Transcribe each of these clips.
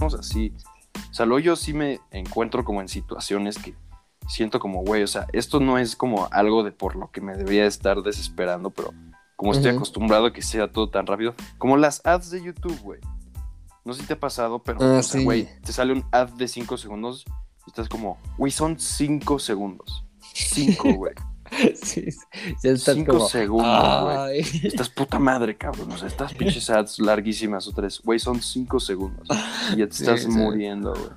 así. O sea, luego yo sí me encuentro como en situaciones que siento como, güey, o sea, esto no es como algo de por lo que me debería estar desesperando, pero como estoy acostumbrado a que sea todo tan rápido, como las ads de YouTube, güey. No sé si te ha pasado, pero, o sea, Sí. güey, te sale un ad de 5 segundos y estás como, güey, son 5 segundos. 5, güey. Sí, ya estás 5 como, segundos, güey. ay. Estás puta madre, cabrón. O sea, estas pinches ads larguísimas otra vez. Güey, son 5 segundos. Y ya te estás muriendo, güey.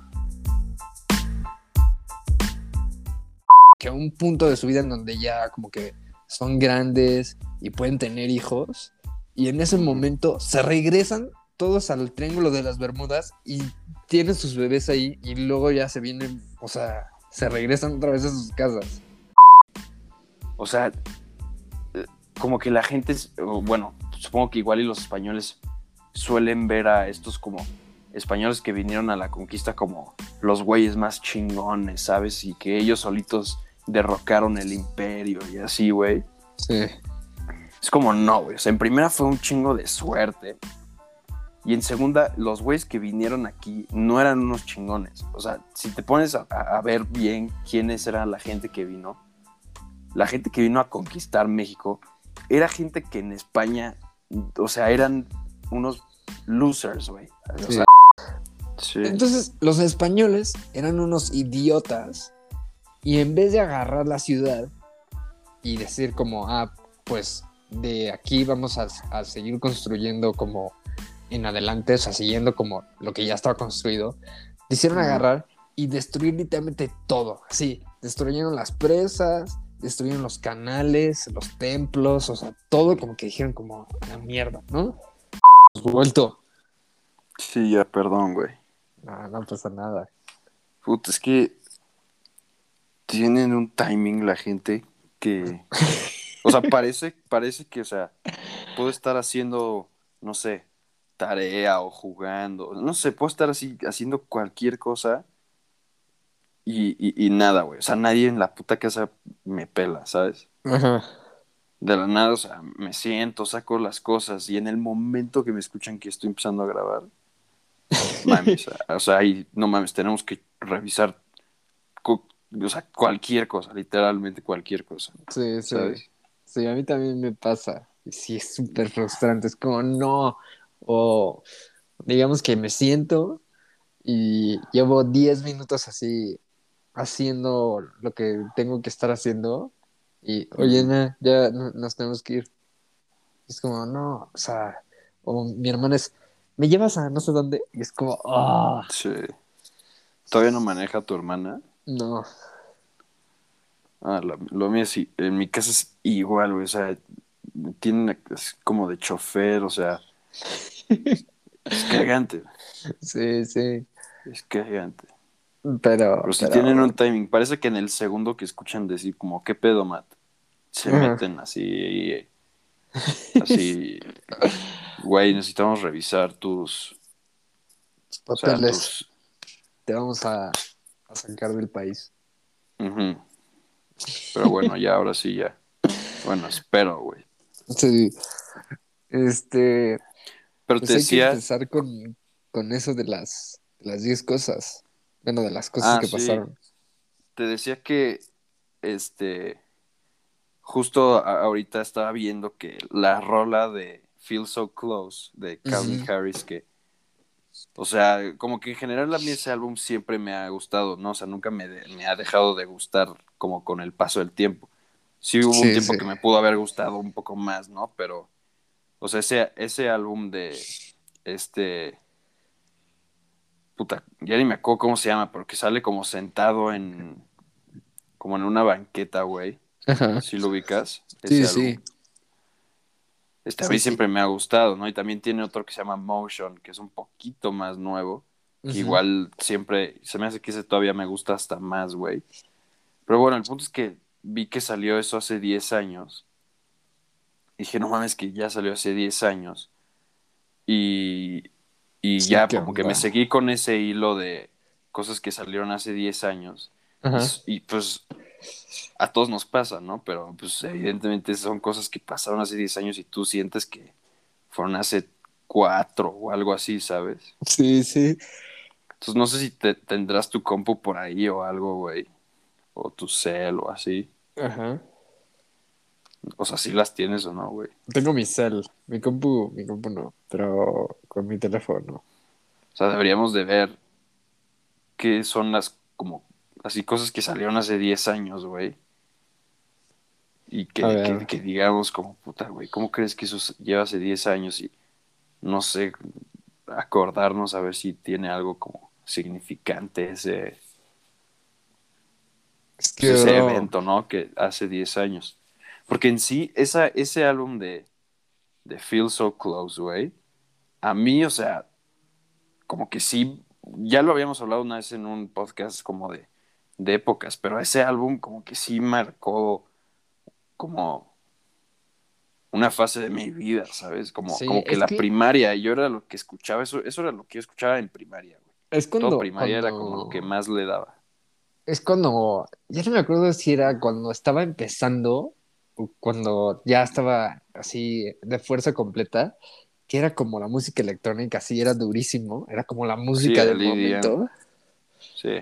Que un punto de su vida en donde ya como que son grandes y pueden tener hijos. Y en ese momento se regresan todos al Triángulo de las Bermudas y tienen sus bebés ahí y luego ya se vienen, o sea, se regresan otra vez a sus casas. O sea, como que la gente, bueno, supongo que igual y los españoles suelen ver a estos como españoles que vinieron a la conquista como los güeyes más chingones, ¿sabes? Y que ellos solitos derrocaron el imperio y así, güey. Sí. Es como no, güey. O sea, en primera fue un chingo de suerte. Y en segunda, los güeyes que vinieron aquí no eran unos chingones. O sea, si te pones a ver bien quiénes eran la gente que vino a conquistar México, era gente que en España, o sea, eran unos losers, güey. O sea, sí. Entonces, los españoles eran unos idiotas y en vez de agarrar la ciudad y decir como, pues de aquí vamos a seguir construyendo como en adelante, o sea, siguiendo como lo que ya estaba construido, decidieron agarrar y destruir literalmente todo, así, destruyeron las presas, destruyeron los canales, los templos, o sea, todo como que dijeron como a la mierda, ¿no? Vuelto. Sí, ya, perdón, güey. No pasa nada. Puta, es que tienen un timing la gente que... O sea, parece que, o sea, puedo estar haciendo, no sé, tarea o jugando, no sé, puedo estar así haciendo cualquier cosa y nada, güey. O sea, nadie en la puta casa me pela, ¿sabes? Ajá. De la nada, o sea, me siento, saco las cosas y en el momento que me escuchan que estoy empezando a grabar, mames, o sea, ahí, no mames, tenemos que revisar, o sea, cualquier cosa, literalmente cualquier cosa, Sí, sí. ¿sabes? Sí, a mí también me pasa. Y sí, es súper frustrante. Es como, no. O digamos que me siento y llevo 10 minutos así haciendo lo que tengo que estar haciendo. Y, oye, Uh-huh. ya nos tenemos que ir. Es como, no, o sea, o mi hermana es, ¿me llevas a no sé dónde? Y es como, Sí. ¿Todavía no maneja tu hermana? no. Lo mío sí, en mi casa es igual, güey, o sea, tiene es como de chofer, o sea, es cagante, Sí, sí. es cagante. Pero, Pero si pero, tienen un timing, parece que en el segundo que escuchan decir como, ¿qué pedo, Matt? Se ajá. meten así, así, güey, necesitamos revisar o sea, Papeles. Te vamos a sacar del país. ujú. Pero bueno, ya, ahora sí, ya. Bueno, espero, güey. Sí, este, Pero te pues hay que decía, empezar con eso de las 10 cosas. Bueno, de las cosas que sí, pasaron. te decía que, este, justo ahorita estaba viendo que la rola de Feel So Close de Calvin Ujú. Harris, que, o sea, como que en general a mí ese álbum siempre me ha gustado, ¿no? O sea, nunca me ha dejado de gustar como con el paso del tiempo. Sí hubo un Sí, sí. tiempo que me pudo haber gustado un poco más, ¿no? Pero, o sea, ese álbum de, este, puta, ya ni me acuerdo cómo se llama, pero que sale como sentado como en una banqueta, güey. Ajá. Si lo ubicas, ese Sí, álbum. sí. A Sí, mí sí. siempre me ha gustado, ¿no? Y también tiene otro que se llama Motion, que es un poquito más nuevo, que Ujú. igual siempre, se me hace que ese todavía me gusta hasta más, güey. Pero bueno, el punto es que vi que salió eso hace 10 años. Y dije, no mames, que ya salió hace 10 años. Y, y Sí, ya ¿qué como que me onda? seguí con ese hilo de cosas que salieron hace 10 años. Ajá. Y pues a todos nos pasa, ¿no? Pero pues evidentemente son cosas que pasaron hace 10 años y tú sientes que fueron hace 4 o algo así, ¿sabes? Sí, sí. Entonces no sé si tendrás tu compu por ahí o algo, güey. O tu cel o así. Ajá. O sea, si las tienes o no, güey. Tengo mi cel, mi compu no, pero con mi teléfono. O sea, deberíamos de ver qué son las, como, así cosas que salieron hace 10 años, güey. Y A que, ver, que digamos como, puta, güey, ¿cómo crees que eso lleva hace 10 años? Y no sé, acordarnos a ver si tiene algo como significante es pues que, ese bro, evento, ¿no? Que hace 10 años. Porque en sí, ese álbum de Feel So Close, güey, a mí, o sea, como que sí, ya lo habíamos hablado una vez en un podcast como de épocas, pero ese álbum como que sí marcó como una fase de mi vida, ¿sabes? Como, sí, como que la primaria, yo era lo que escuchaba, eso era lo que yo escuchaba en primaria, güey. es Todo cuando, primaria era como lo que más le daba. es cuando, ya no me acuerdo si era cuando estaba empezando o cuando ya estaba así de fuerza completa, que era como la música electrónica, así era durísimo, era como la Sí, música del el EDM, momento. sí.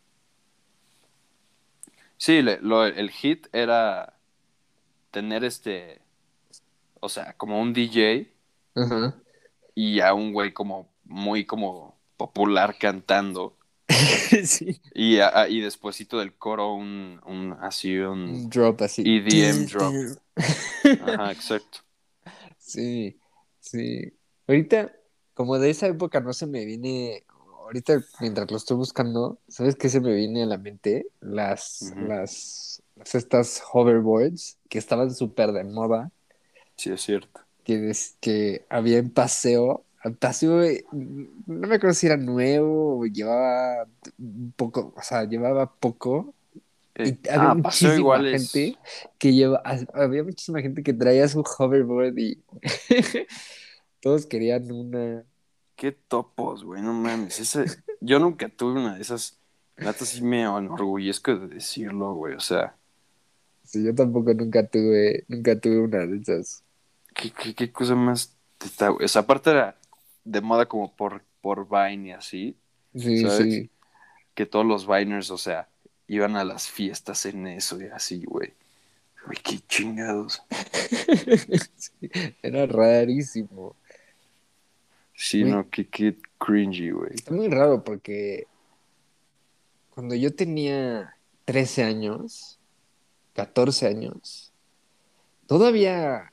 Sí, el hit era tener o sea, como un DJ Ajá. y a un güey como muy como popular cantando Sí, y despuesito del coro así un un drop así. EDM drop. Ajá, exacto. Sí, sí. Ahorita, como de esa época no se me viene, ahorita mientras lo estoy buscando, ¿sabes qué se me viene a la mente? Ujú. Estas hoverboards que estaban súper de moda, Sí, es cierto. que había en paseo. El paseo, no me acuerdo si era nuevo o llevaba un poco, o sea, llevaba poco. Y había Paseo muchísima igual es. gente había muchísima gente que traía su hoverboard y todos querían una. Qué topos, güey, no mames. Yo nunca tuve una de esas. Neta sí me enorgullezco de decirlo, güey. O sea, Sí, yo tampoco nunca tuve una de esas. qué cosa más güey. O sea, aparte era de moda como por Vine y así, Sí, ¿sabes? sí. Que todos los Viners, o sea, iban a las fiestas en eso y así, güey. Güey, qué chingados. Sí, era rarísimo. Sí, Güey, no, qué cringy, güey. está muy raro porque cuando yo tenía 13 años, 14 años, todavía,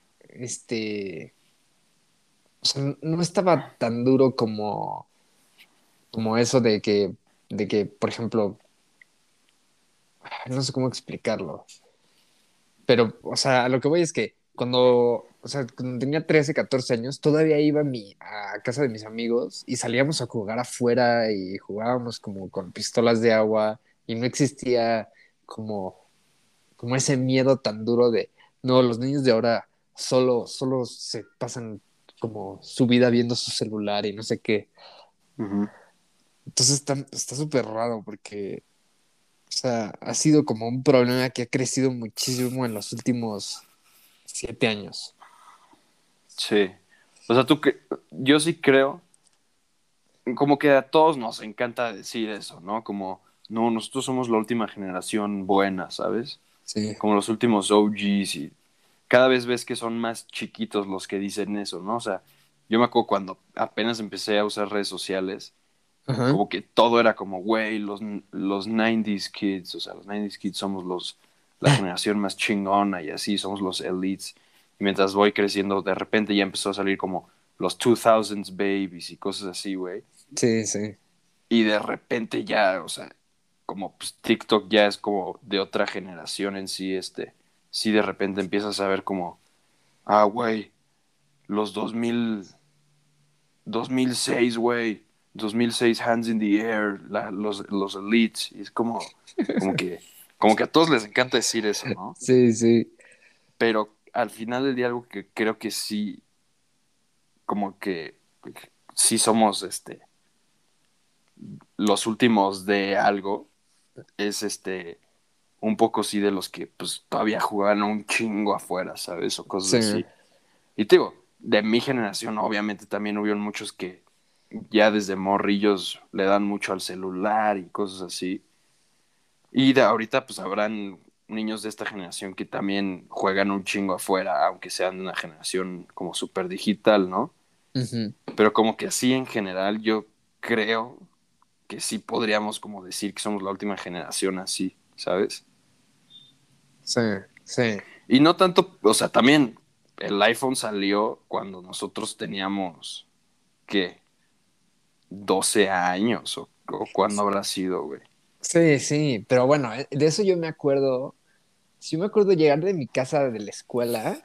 o sea, no estaba tan duro como eso de que, por ejemplo, no sé cómo explicarlo, pero, o sea, a lo que voy es que o sea, cuando tenía 13 14 años, todavía iba a casa de mis amigos y salíamos a jugar afuera y jugábamos como con pistolas de agua y no existía como, como ese miedo tan duro de, no, los niños de ahora solo se pasan como su vida viendo su celular y no sé qué. Ujú. Entonces está súper raro porque, o sea, ha sido como un problema que ha crecido muchísimo en los últimos 7 años. Sí. O sea, yo sí creo, como que a todos nos encanta decir eso, ¿no? Como, no, nosotros somos la última generación buena, ¿sabes? Sí. Como los últimos OGs y cada vez ves que son más chiquitos los que dicen eso, ¿no? O sea, yo me acuerdo cuando apenas empecé a usar redes sociales, Ajá. como que todo era como, güey, los 90s kids, o sea, los 90s kids somos la generación más chingona y así, somos los elites. Y mientras voy creciendo, de repente ya empezó a salir como los 2000s babies y cosas así, güey. Sí, sí. Y de repente ya, o sea, como pues, TikTok ya es como de otra generación en sí, sí de repente empiezas a ver como, güey, los 2006 güey, 2006 Hands in the Air, los Elites, y es como que a todos les encanta decir eso, ¿no? Sí, sí. Pero al final del día algo que creo que sí, como que sí somos, los últimos de algo, es un poco sí de los que pues todavía jugaban un chingo afuera, ¿sabes? O cosas Sí. así. Y te digo, de mi generación obviamente también hubieron muchos que ya desde morrillos le dan mucho al celular y cosas así. Y de ahorita pues habrán niños de esta generación que también juegan un chingo afuera, aunque sean de una generación como súper digital, ¿no? Ujú. Pero como que así en general yo creo que sí podríamos como decir que somos la última generación así, ¿sabes? Sí, sí. Y no tanto, o sea, también el iPhone salió cuando nosotros teníamos, ¿qué? 12 años o cuándo habrá sido, güey. Sí, sí, pero bueno, de eso yo me acuerdo. Sí me acuerdo llegar de mi casa de la escuela,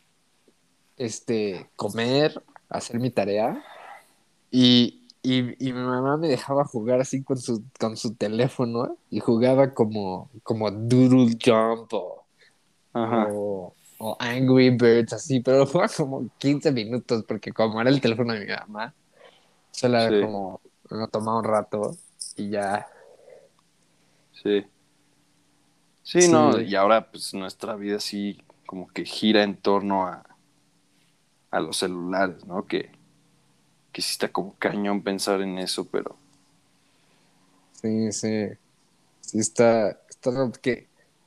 comer, hacer mi tarea y mi mamá me dejaba jugar así con su teléfono y jugaba como Doodle Jump Ajá, o Angry Birds, así, pero jugaba como 15 minutos porque como era el teléfono de mi mamá, solo era sí, como, me tomaba un rato y ya, sí. Sí, no, sí, y ahora pues nuestra vida sí como que gira en torno a los celulares, ¿no? Que sí está como cañón pensar en eso, pero sí, sí, sí está raro porque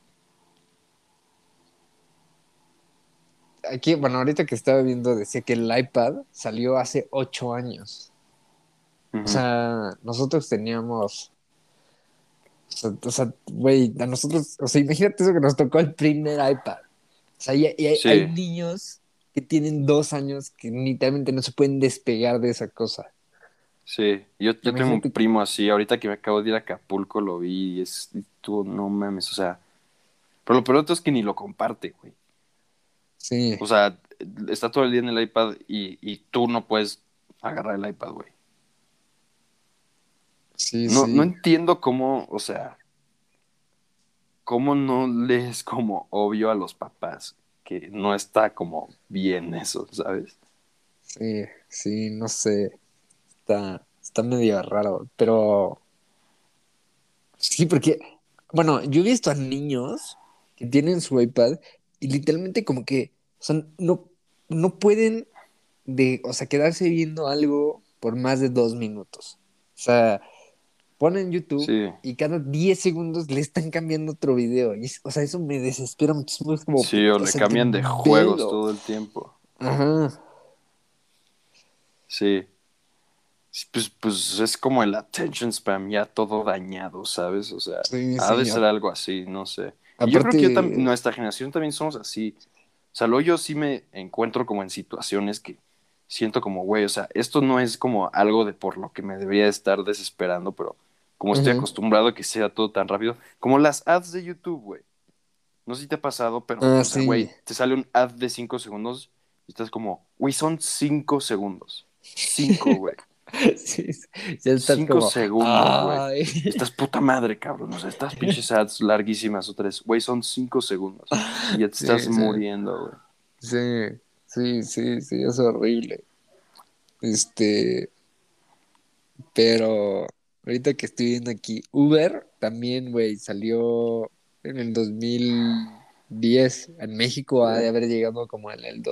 aquí, bueno, ahorita que estaba viendo decía que el iPad salió hace 8 años. O ujú, sea, nosotros teníamos, güey, a nosotros, o sea, imagínate eso que nos tocó el primer iPad. O sea, y hay sí, niños que tienen 2 años que literalmente no se pueden despegar de esa cosa. sí. Yo tengo un Imagínate, primo así, ahorita que me acabo de ir a Acapulco lo vi y tú no mames, o sea, pero lo peor de todo es que ni lo comparte, güey. sí, O sea, está todo el día en el iPad y tú no puedes agarrar el iPad, güey. sí, No, no sí, entiendo cómo, o sea, cómo no le es como obvio a los papás que no está como bien eso, ¿sabes? sí, sí, no sé, está medio raro, pero sí, porque, bueno, yo he visto a niños que tienen su iPad y literalmente como que, o sea, no pueden o sea, quedarse viendo algo por más de 2 minutos. O sea, ponen YouTube Sí, y cada 10 segundos le están cambiando otro video. O sea, eso me desespera muchísimo. Es como, sí, o o le sea, cambian de juegos velo. todo el tiempo. Ajá. Sí. Sí, pues es como el attention spam ya todo dañado, ¿sabes? O sea, Sí, ha de sí. ser algo así, no sé. Y yo creo que Aparte, nuestra generación también somos así. O sea, luego yo sí me encuentro como en situaciones que siento como, güey, o sea, esto no es como algo de por lo que me debería estar desesperando, pero como estoy ujú. acostumbrado a que sea todo tan rápido, como las ads de YouTube, güey. No sé si te ha pasado, pero, Ah, o sea, sí. güey, te sale un ad de 5 segundos y estás como, güey, son 5 segundos. Cinco, güey. Sí, sí, ya estás 5 segundos, güey. ay. Y estás puta madre, cabrón. O sea, estas pinches ads larguísimas o tres. Güey, son 5 segundos. Y ya te estás Sí, sí, muriendo, güey. sí, sí, sí, sí, es horrible. Este, Pero ahorita que estoy viendo aquí, Uber también, güey, salió en el 2010. En México ha de haber llegado como en el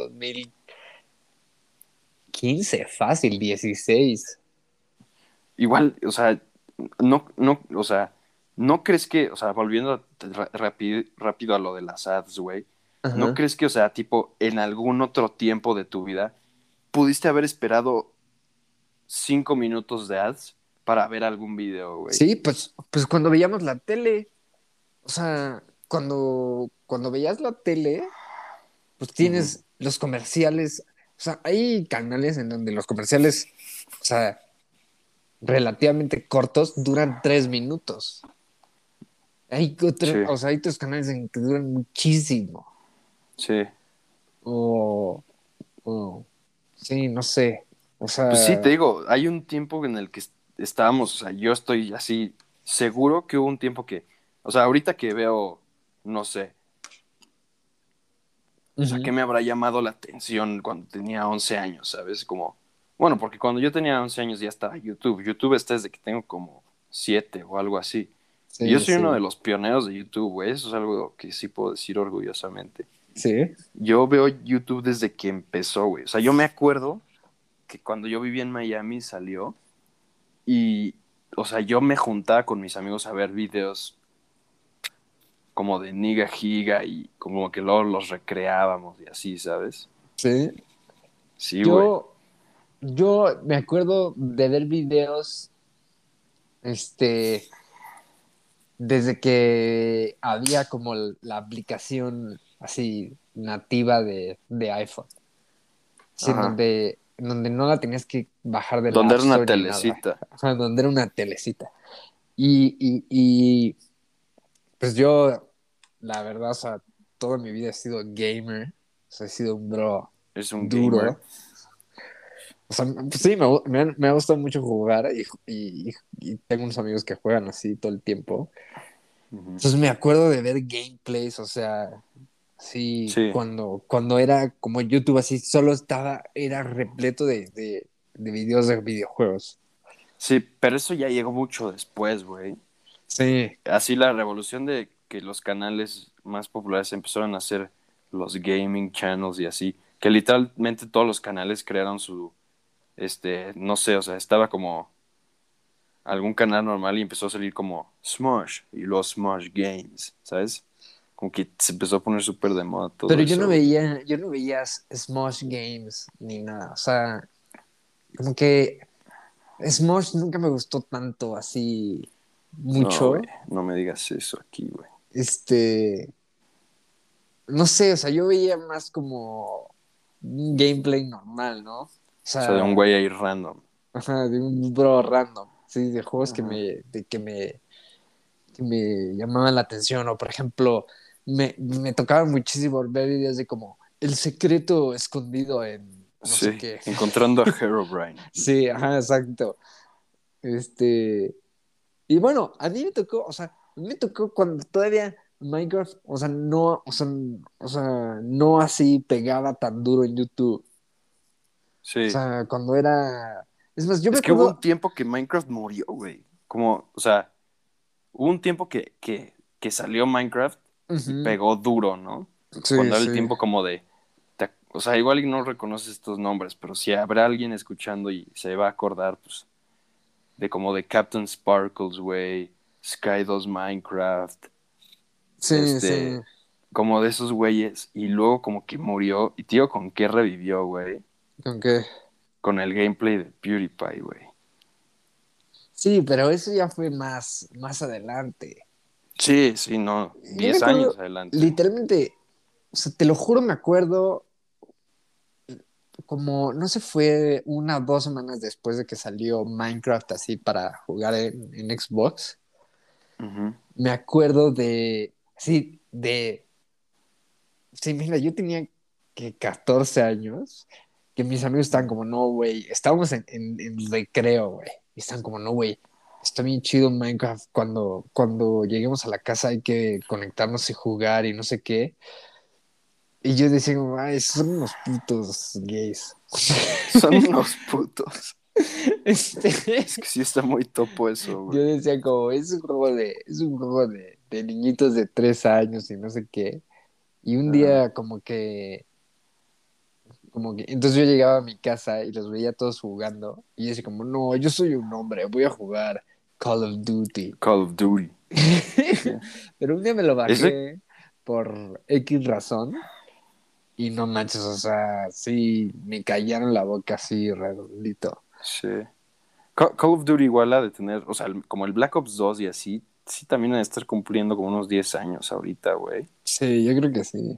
2015, fácil, 16. Igual, o sea, o sea, ¿no crees que, o sea, volviendo rápido, rápido a lo de las ads, güey, ¿no Ajá. crees que, o sea, tipo, en algún otro tiempo de tu vida pudiste haber esperado 5 minutos de ads para ver algún video, güey? Sí, pues cuando veíamos la tele, o sea, cuando veías la tele, pues Ujú. tienes los comerciales, o sea, hay canales en donde los comerciales, o sea, relativamente cortos duran 3 minutos. Sí, O sea, hay otros canales en que duran muchísimo. sí. O, o, sí, no sé. O Pues sí, te sea, digo, hay un tiempo en el que estábamos, o sea, yo estoy así seguro que hubo un tiempo que, o sea, ahorita que veo, no sé, o sea, ¿qué ujú, me habrá llamado la atención cuando tenía 11 años, ¿sabes? Como, bueno, porque cuando yo tenía 11 años ya estaba YouTube. YouTube está desde que tengo como 7 o algo así. Y yo sí, soy uno de sí, los pioneros de YouTube, güey. Eso es algo que sí puedo decir orgullosamente. sí, Yo veo YouTube desde que empezó, güey. O sea, yo me acuerdo que cuando yo vivía en Miami salió y, o sea, yo me juntaba con mis amigos a ver videos como de Niga Giga y como que luego los recreábamos y así, ¿sabes? Sí. Sí, güey. Yo, yo me acuerdo de ver videos, este, desde que había como la aplicación así nativa de iPhone. Sí, Ajá. en donde no la tenías que bajar de la Donde App era una Store ni nada. telecita. Ajá, donde era una telecita. Y pues yo, la verdad, o sea, toda mi vida he sido gamer. O sea, he sido un bro Es un gamer. duro. O sea, pues sí, me ha gustado mucho jugar y tengo unos amigos que juegan así todo el tiempo. Ujú. Entonces me acuerdo de ver gameplays, o sea, sí, Sí. cuando era como YouTube así, era repleto de videos de videojuegos. Sí, pero eso ya llegó mucho después, güey. Sí, Así la revolución de que los canales más populares empezaron a hacer los gaming channels y así, que literalmente todos los canales crearon su, no sé, o sea, estaba como algún canal normal y empezó a salir como Smosh y los Smosh Games, ¿sabes? Como que se empezó a poner súper de moda todo pero eso, güey. yo no veía Smosh Games ni nada, o sea, como que Smosh nunca me gustó tanto así No, güey, mucho. no me digas eso aquí, güey. Este, no sé, o sea, yo veía más como un gameplay normal, ¿no? O O sea, de un sea, güey ahí random. ajá, de un bro random, sí, de juegos Ajá. que me llamaban la atención, o por ejemplo, me tocaba muchísimo ver videos de como el secreto escondido en no sé Sí, qué. encontrando a Herobrine. Sí, ajá, exacto. Este, y bueno, a mí me tocó, o sea, a mí me tocó cuando todavía Minecraft, o sea, no así pegaba tan duro en YouTube. O Sí. sea, cuando era. Es más, yo me Es que hubo un acuerdo. tiempo que Minecraft murió, güey. Como, o sea, hubo un tiempo que salió Minecraft y Ujú. pegó duro, ¿no? Sí, Cuando era el sí. tiempo como de, o sea, igual y no reconoces estos nombres, pero si habrá alguien escuchando y se va a acordar, pues, de como de Captain Sparkles, güey, Sky 2 Minecraft, Sí, sí. este, como de esos güeyes, y luego como que murió, y tío, ¿con qué revivió, güey? ¿Con qué? Con el gameplay de PewDiePie, güey. Sí, pero eso ya fue más adelante. Sí, sí, no, Yo me 10 años acuerdo, adelante. literalmente, o sea, te lo juro, me acuerdo como, no sé, fue 1 o 2 semanas después de que salió Minecraft así para jugar en Xbox. Ujú. Me acuerdo sí, mira, yo tenía que 14 años, que mis amigos estaban como, no, güey, estábamos en recreo, güey, y están como, no, güey, está bien chido Minecraft, cuando lleguemos a la casa hay que conectarnos y jugar y no sé qué. Y yo decía, como, ay, son unos putos gays. Son unos putos. Es Este, que sí está muy topo eso, yo güey. decía como, es un juego de niñitos de 3 años y no sé qué. Y un Ajá. día entonces yo llegaba a mi casa y los veía todos jugando y yo decía como, no, yo soy un hombre, voy a jugar Call of Duty. Call of Duty. Sí. Pero un día me lo Ese, bajé por X razón y no manches, o sea, sí, me callaron la boca así redondito. sí. Call of Duty igual ha de tener, o sea, como el Black Ops 2 y así, sí también ha de estar cumpliendo como unos 10 años ahorita, güey. Sí, yo creo que sí.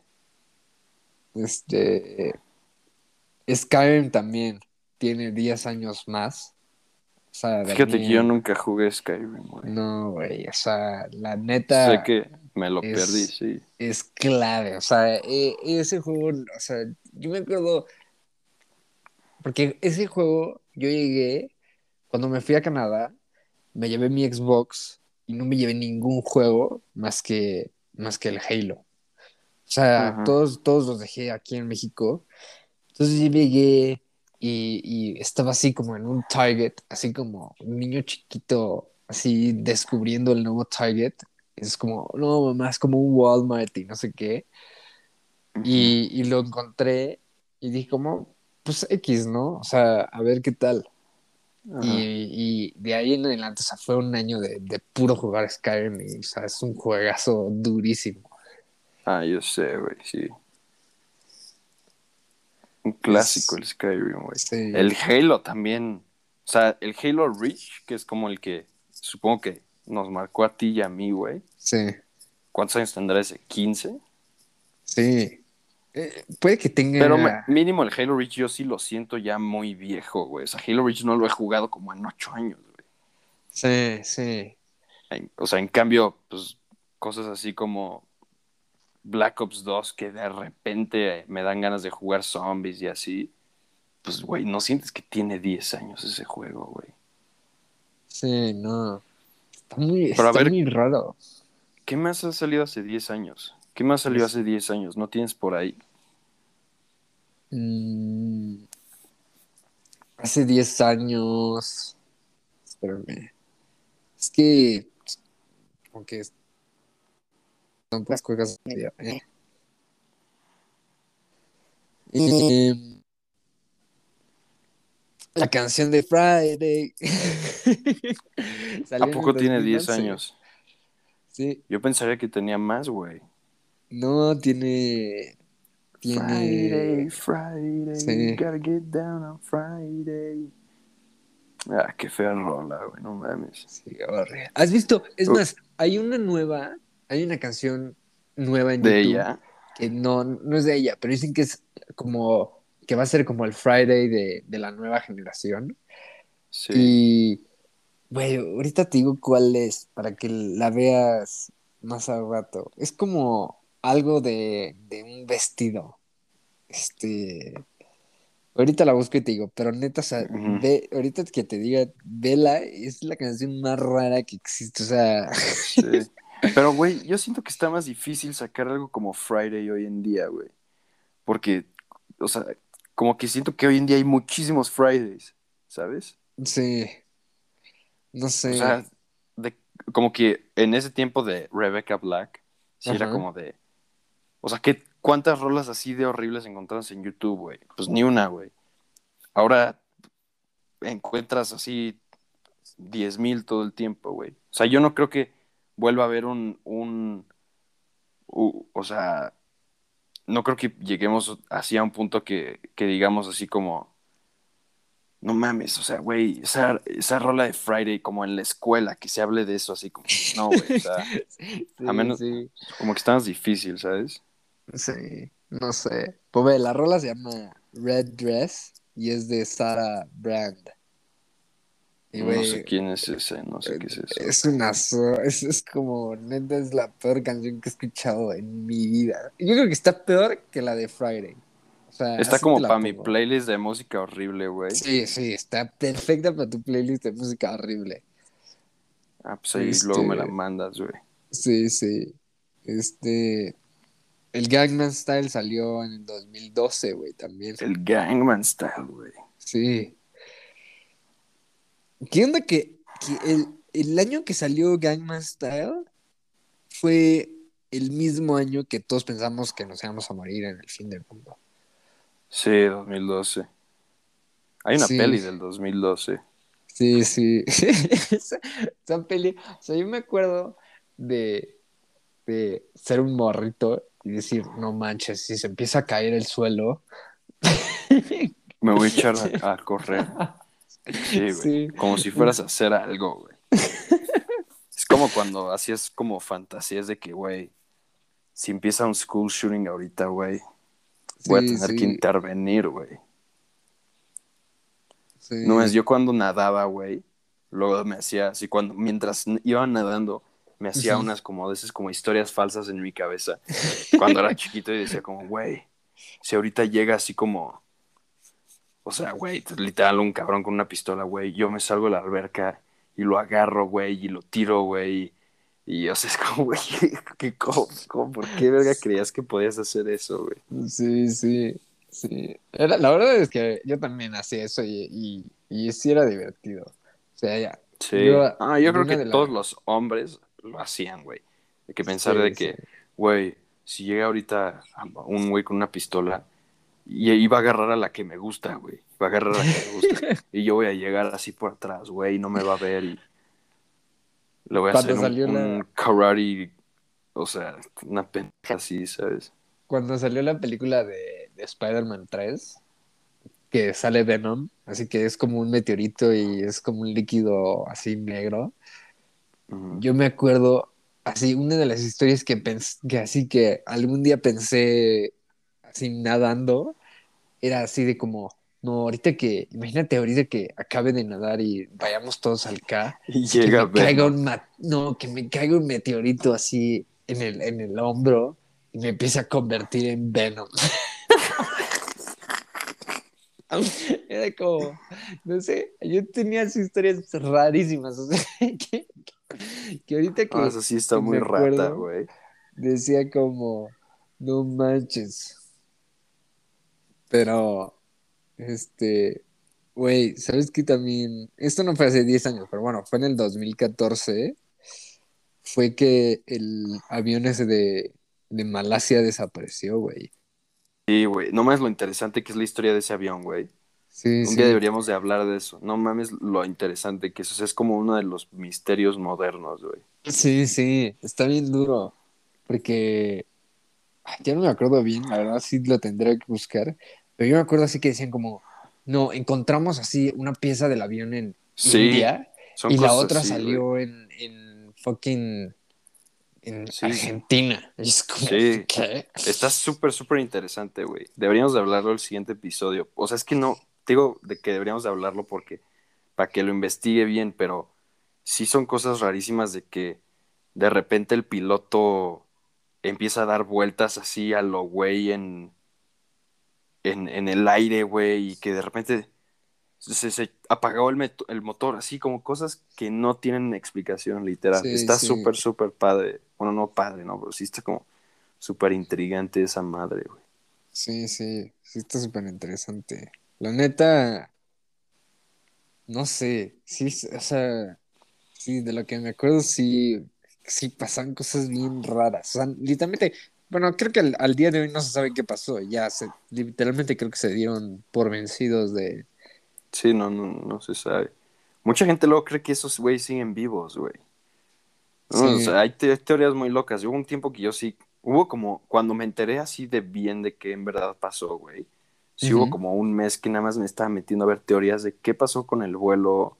Este, Skyrim también tiene 10 años más. O sea, Fíjate que yo también, nunca jugué Skyrim, güey. no, güey, o sea, la Sé neta que me lo perdí, es, sí. es clave. O sea, ese juego, o sea, yo me acuerdo, porque ese juego yo llegué, cuando me fui a Canadá, me llevé mi Xbox y no me llevé ningún juego más que el Halo. O sea, Ajá. todos los dejé aquí en México. Entonces yo llegué y estaba así como en un Target, así como un niño chiquito, así descubriendo el nuevo Target. Es como, no, mamá, es como un Walmart y no sé qué. Ujú. Y lo encontré y dije como, pues X, ¿no? O sea, a ver qué tal. Ajá. Y de ahí en adelante, o sea, fue un año de puro jugar Skyrim y, o sea, es un juegazo durísimo. Ah, yo sé, güey, sí. Un clásico Es, el Skyrim, güey. sí, El Halo también. O sea, el Halo Reach, que es como el que supongo que nos marcó a ti y a mí, güey. sí, ¿Cuántos años tendrá ese? ¿15? sí. Puede que Pero tenga, mínimo el Halo Reach yo sí lo siento ya muy viejo, güey. O sea, Halo Reach no lo he jugado como en 8 años, güey. sí, sí. O sea, en cambio, pues cosas así como Black Ops 2 que de repente me dan ganas de jugar zombies y así. Pues, güey, ¿no sientes que tiene 10 años ese juego, güey? Sí, no. Pero a Está ver, muy raro. ¿qué más ha salido hace 10 años? ¿Qué más salió Es, hace 10 años? ¿No tienes por ahí? mm, hace 10 años. Espérame. Es que, aunque son pocas juegas. Eh, la canción de Friday. ¿A Salió en el poco tiene 10 2011. años? Sí. Yo pensaría que tenía más, güey. No, tiene. Friday, Tiene. Friday, Sí. gotta get down on Friday. Ah, qué fea rola, güey, no mames. Sí, horrible. ¿Has visto? Es Uh, más, hay una canción nueva en de YouTube ella, que no es de ella, pero dicen que es como, que va a ser como el Friday de la nueva generación. sí. Y, güey, ahorita te digo cuál es para que la veas más al rato. Es como algo de un vestido. Este, ahorita la busco y te digo, pero neta, o sea, Ujú, ahorita que te diga, vela, es la canción más rara que existe, o sea, sí. Pero, güey, yo siento que está más difícil sacar algo como Friday hoy en día, güey. Porque, o sea, como que siento que hoy en día hay muchísimos Fridays, ¿sabes? sí, no O sea, sé, de, como que en ese tiempo de Rebecca Black, sí era ajá, como de, o sea, ¿cuántas rolas así de horribles encontramos en YouTube, güey? Pues ni una, güey. Ahora encuentras así 10,000 todo el tiempo, güey. O sea, yo no creo que vuelva a haber o sea, no creo que lleguemos así a un punto que digamos así como, no mames, o sea, güey, esa rola de Friday como en la escuela, que se hable de eso así como, no, güey, o sea, a sí, menos, sí, como que está más difícil, ¿sabes? sí, no sé. Pues ve, la rola se llama Red Dress y es de Sarah Brand. Y No güey, sé quién es ese, no sé qué es eso. es como, neta, es la peor canción que he escuchado en mi vida. Yo creo que está peor que la de Friday. O sea, Está así te como la para mi pongo. playlist de música horrible, güey. Sí, sí, está perfecta para tu playlist de música horrible. Ah, pues ahí luego me la Este, mandas, güey. sí, sí. Este, el Gangnam Style salió en el 2012, güey, también. El Gangnam Style, güey. Sí. ¿Qué onda que el año que salió Gangnam Style fue el mismo año que todos pensamos que nos íbamos a morir en el fin del mundo? Sí, 2012. Hay una Sí, peli del 2012. sí, sí. Esa peli, o sea, yo me acuerdo de, de ser un morrito y decir, no manches, si se empieza a caer el suelo. Me voy a echar a correr. Sí, güey. Sí, Como si fueras a hacer algo, güey. Es como cuando hacías como fantasías de que, güey, si empieza un school shooting ahorita, güey, voy a sí, tener que sí, intervenir, güey. No es, sí. yo cuando nadaba, güey, luego me hacía así, mientras iba nadando, me hacía Ujú. unas como de esas como historias falsas en mi cabeza. Cuando era chiquito y decía como, güey, si ahorita llega así como, o sea, güey, literal un cabrón con una pistola, güey, yo me salgo de la alberca y lo agarro, güey, y lo tiro, güey. Y, o sea, es como, güey, ¿por qué, verga, creías que podías hacer eso, güey? Sí, sí, sí. La verdad es que yo también hacía eso y sí era divertido. O sea, ya, Sí. Yo yo creo que una de todos las... los hombres lo hacían, güey. Hay que pensar de Sí, sí. que, güey, si llega ahorita un güey con una pistola, Y iba a agarrar a la que me gusta, güey. Va a agarrar a la que me gusta. Y yo voy a llegar así por atrás, güey, y no me va a ver y le voy a Cuando hacer salió un karate, o sea, una pendeja así, ¿sabes? cuando salió la película de Spider-Man 3, que sale Venom, así que es como un meteorito y es como un líquido así negro. Ujú. Yo me acuerdo, así, una de las historias que así que algún día pensé así nadando, era así de como, no, imagínate ahorita que acabe de nadar y vayamos todos al K Y y que llega me caiga Venom. no, que me caiga un meteorito así en el hombro y me empiece a convertir en Venom. Era como, no sé, yo tenía así historias rarísimas, o sea, que, que ahorita Ah, eso sí está que me muy rata, acuerdo, güey. decía como, no manches, pero, güey, ¿sabes qué también? Esto no fue hace 10 años, pero bueno, fue en el 2014, fue que el avión ese de Malasia desapareció, güey. Sí, güey. No mames lo interesante que es la historia de ese avión, güey. Sí, Un día sí, deberíamos de hablar de eso. No mames lo interesante que es. O sea, es como uno de los misterios modernos, güey. sí, sí, está bien duro, porque ya no me acuerdo bien, la verdad sí lo tendré que buscar, pero yo me acuerdo así que decían como, no, encontramos así una pieza del avión en Sí, India son y la cosas otra así, güey. salió en fucking en Sí, Argentina. Y es como, sí. ¿qué? Está súper, súper interesante, güey. Deberíamos de hablarlo el siguiente episodio. O sea, es que no, te digo de que deberíamos de hablarlo porque para que lo investigue bien, pero sí son cosas rarísimas de que de repente el piloto empieza a dar vueltas así a lo güey en el aire, güey, y que de repente se apagó el motor, así como cosas que no tienen explicación literal. Sí, Está sí, súper, súper padre. Bueno, no padre, no, pero sí está como súper intrigante esa madre, güey. sí, sí, sí está súper interesante. La neta, no sé, sí, o sea, sí, de lo que me acuerdo, sí, sí pasan cosas bien raras. O sea, literalmente, bueno, creo que al día de hoy no se sabe qué pasó. Literalmente creo que se dieron por vencidos de... Sí, no, no, no se sabe. Mucha gente luego cree que esos güeyes siguen vivos, güey. No, o Sí, sea, hay teorías muy locas. Hubo un tiempo que yo sí, hubo como, cuando me enteré así de bien de qué en verdad pasó, güey. Sí hubo ujú. como un mes que nada más me estaba metiendo a ver teorías de qué pasó con el vuelo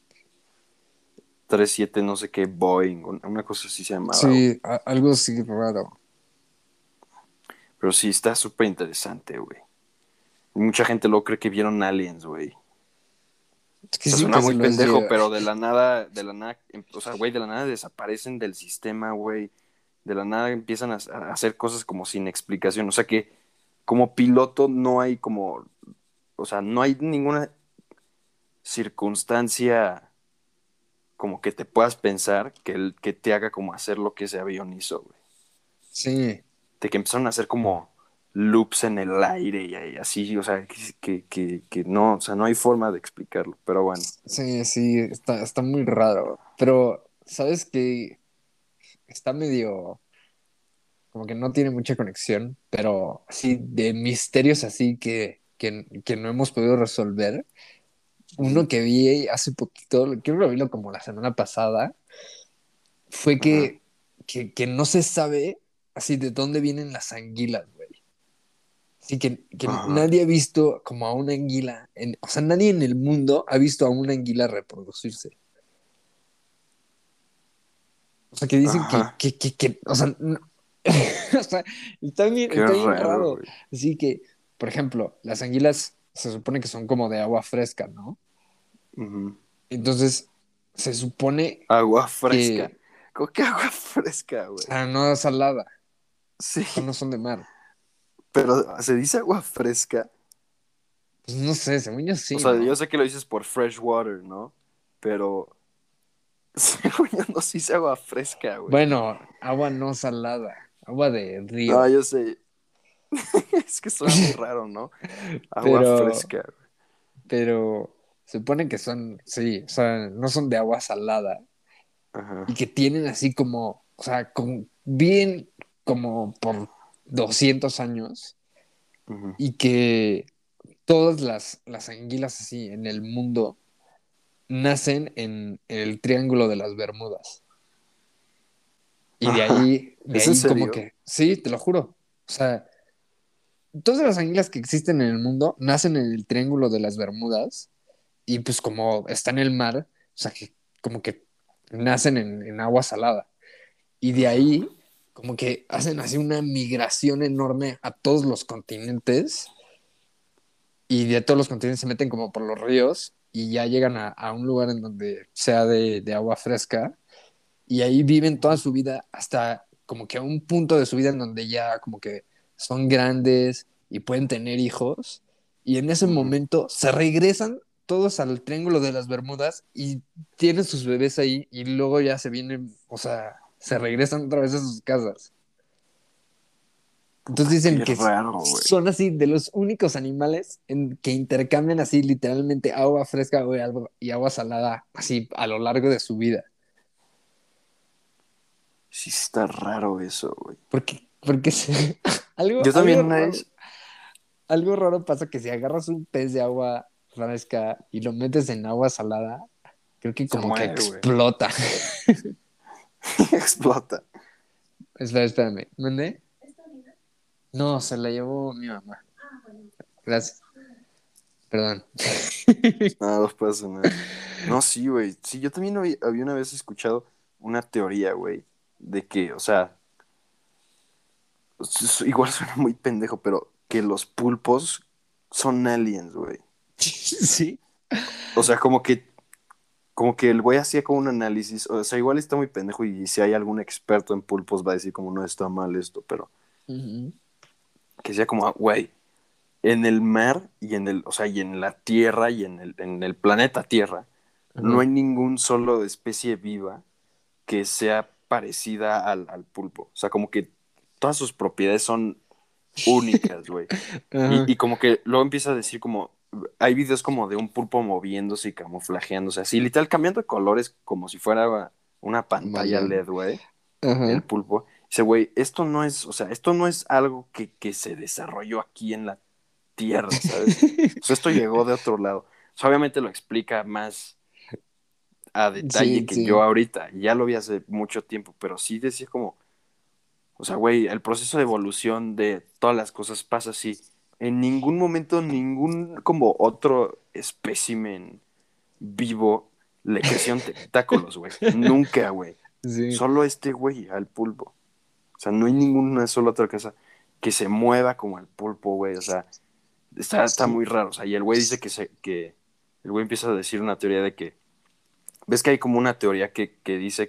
37 no sé qué Boeing, una cosa así se llamaba, güey. Sí, algo así raro. Pero sí, está súper interesante, güey. Mucha gente luego cree que vieron aliens, güey. Es O que sea, sí suena que se muy los pendejo, lleva. pero de la nada, o sea, güey, de la nada desaparecen del sistema, güey. De la nada empiezan a hacer cosas como sin explicación. O sea que como piloto no hay como, o sea, no hay ninguna circunstancia como que te puedas pensar que te haga como hacer lo que ese avión hizo, güey. Sí, De que empezaron a hacer como loops en el aire y así, o sea, que no, o sea, no hay forma de explicarlo, pero bueno. sí, sí, está muy raro. Pero, ¿sabes qué? Está medio, como que no tiene mucha conexión, pero así de misterios así que no hemos podido resolver. Ujú. Uno que vi hace poquito, creo que lo vi como la semana pasada, fue Ajá, que no se sabe así de dónde vienen las anguilas, güey. Así que ajá, nadie ha visto como a una anguila, o sea, nadie en el mundo ha visto a una anguila reproducirse. O sea, que dicen ajá. o sea, o sea, Qué está bien raro, raro. güey. Así que, por ejemplo, las anguilas se supone que son como de agua fresca, ¿no? Ujú. Entonces, se supone Agua fresca. que, ¿Cómo que agua fresca, o güey? sea, no salada, Sí, o sea, no son de mar. pero se dice agua fresca. Pues no sé, según yo O sí, sea, yo ¿no? sé que lo dices por fresh water, ¿no? Pero según yo no se dice agua fresca, güey. Bueno, agua no salada, agua de No, río. yo sé. Es que suena muy raro, ¿no? Agua Pero, fresca, pero, se supone que son, sí, o sea, no son de agua salada güey. y Ajá. que tienen así como, o sea, bien como por 200 años, Ujú. y que todas las anguilas así en el mundo nacen en el Triángulo de las Bermudas. Y de ¿Es en ahí como serio? que, sí, te lo juro. O sea, todas las anguilas que existen en el mundo nacen en el Triángulo de las Bermudas y pues como está en el mar, o sea, que como que nacen en agua salada. Y de ahí como que hacen así una migración enorme a todos los continentes y de todos los continentes se meten como por los ríos y ya llegan a un lugar en donde sea de agua fresca y ahí viven toda su vida hasta como que a un punto de su vida en donde ya como que son grandes y pueden tener hijos y en ese Ujú. momento se regresan todos al Triángulo de las Bermudas y tienen sus bebés ahí y luego ya se vienen, o sea, se regresan otra vez a sus casas. Entonces Puta, dicen qué que raro, güey. son así de los únicos animales que intercambian así literalmente agua fresca y agua salada así a lo largo de su vida. Sí está raro eso, güey. Porque algo, Yo también una vez, algo raro pasa que si agarras un pez de agua fresca y lo metes en agua salada, creo que se como que muere, güey. explota. Explota. Espérame. ¿Mandé? No, se la llevó mi mamá. Gracias. Perdón. Nada, no pasa nada. No, sí, güey. Sí, yo también había una vez escuchado una teoría, güey, de que, o sea, igual suena muy pendejo, pero que los pulpos son aliens, güey. Sí. O sea, como que el güey hacía como un análisis, o sea, igual está muy pendejo y si hay algún experto en pulpos va a decir como no está mal esto, pero Ujú. que sea como, güey, en el mar y en el, o sea, y en la tierra y en el planeta Tierra, no Ajá. hay ningún solo de especie viva que sea parecida al pulpo. O sea, como que todas sus propiedades son únicas, güey. Ajá. Y como que luego empieza a decir como, hay videos como de un pulpo moviéndose y camuflajeándose, así, literal cambiando de colores como si fuera una pantalla Vaya. LED, güey, el Ajá. pulpo. Dice, güey, esto no es, o sea, esto no es algo que se desarrolló aquí en la Tierra, ¿sabes? O sea, esto llegó de otro lado. O sea, obviamente lo explica más a detalle Sí, que yo sí. ahorita. Ya lo vi hace mucho tiempo, pero sí decía como, o sea, güey, el proceso de evolución de todas las cosas pasa así. En ningún momento, ningún como otro espécimen vivo le crecieron tentáculos, güey. Nunca, güey. Sí. Solo este güey, al pulpo. O sea, no hay ninguna sola otra cosa que se mueva como el pulpo, güey. O sea, está Sí. muy raro. O sea, y el güey dice que el güey empieza a decir una teoría de que, ves que hay como una teoría que dice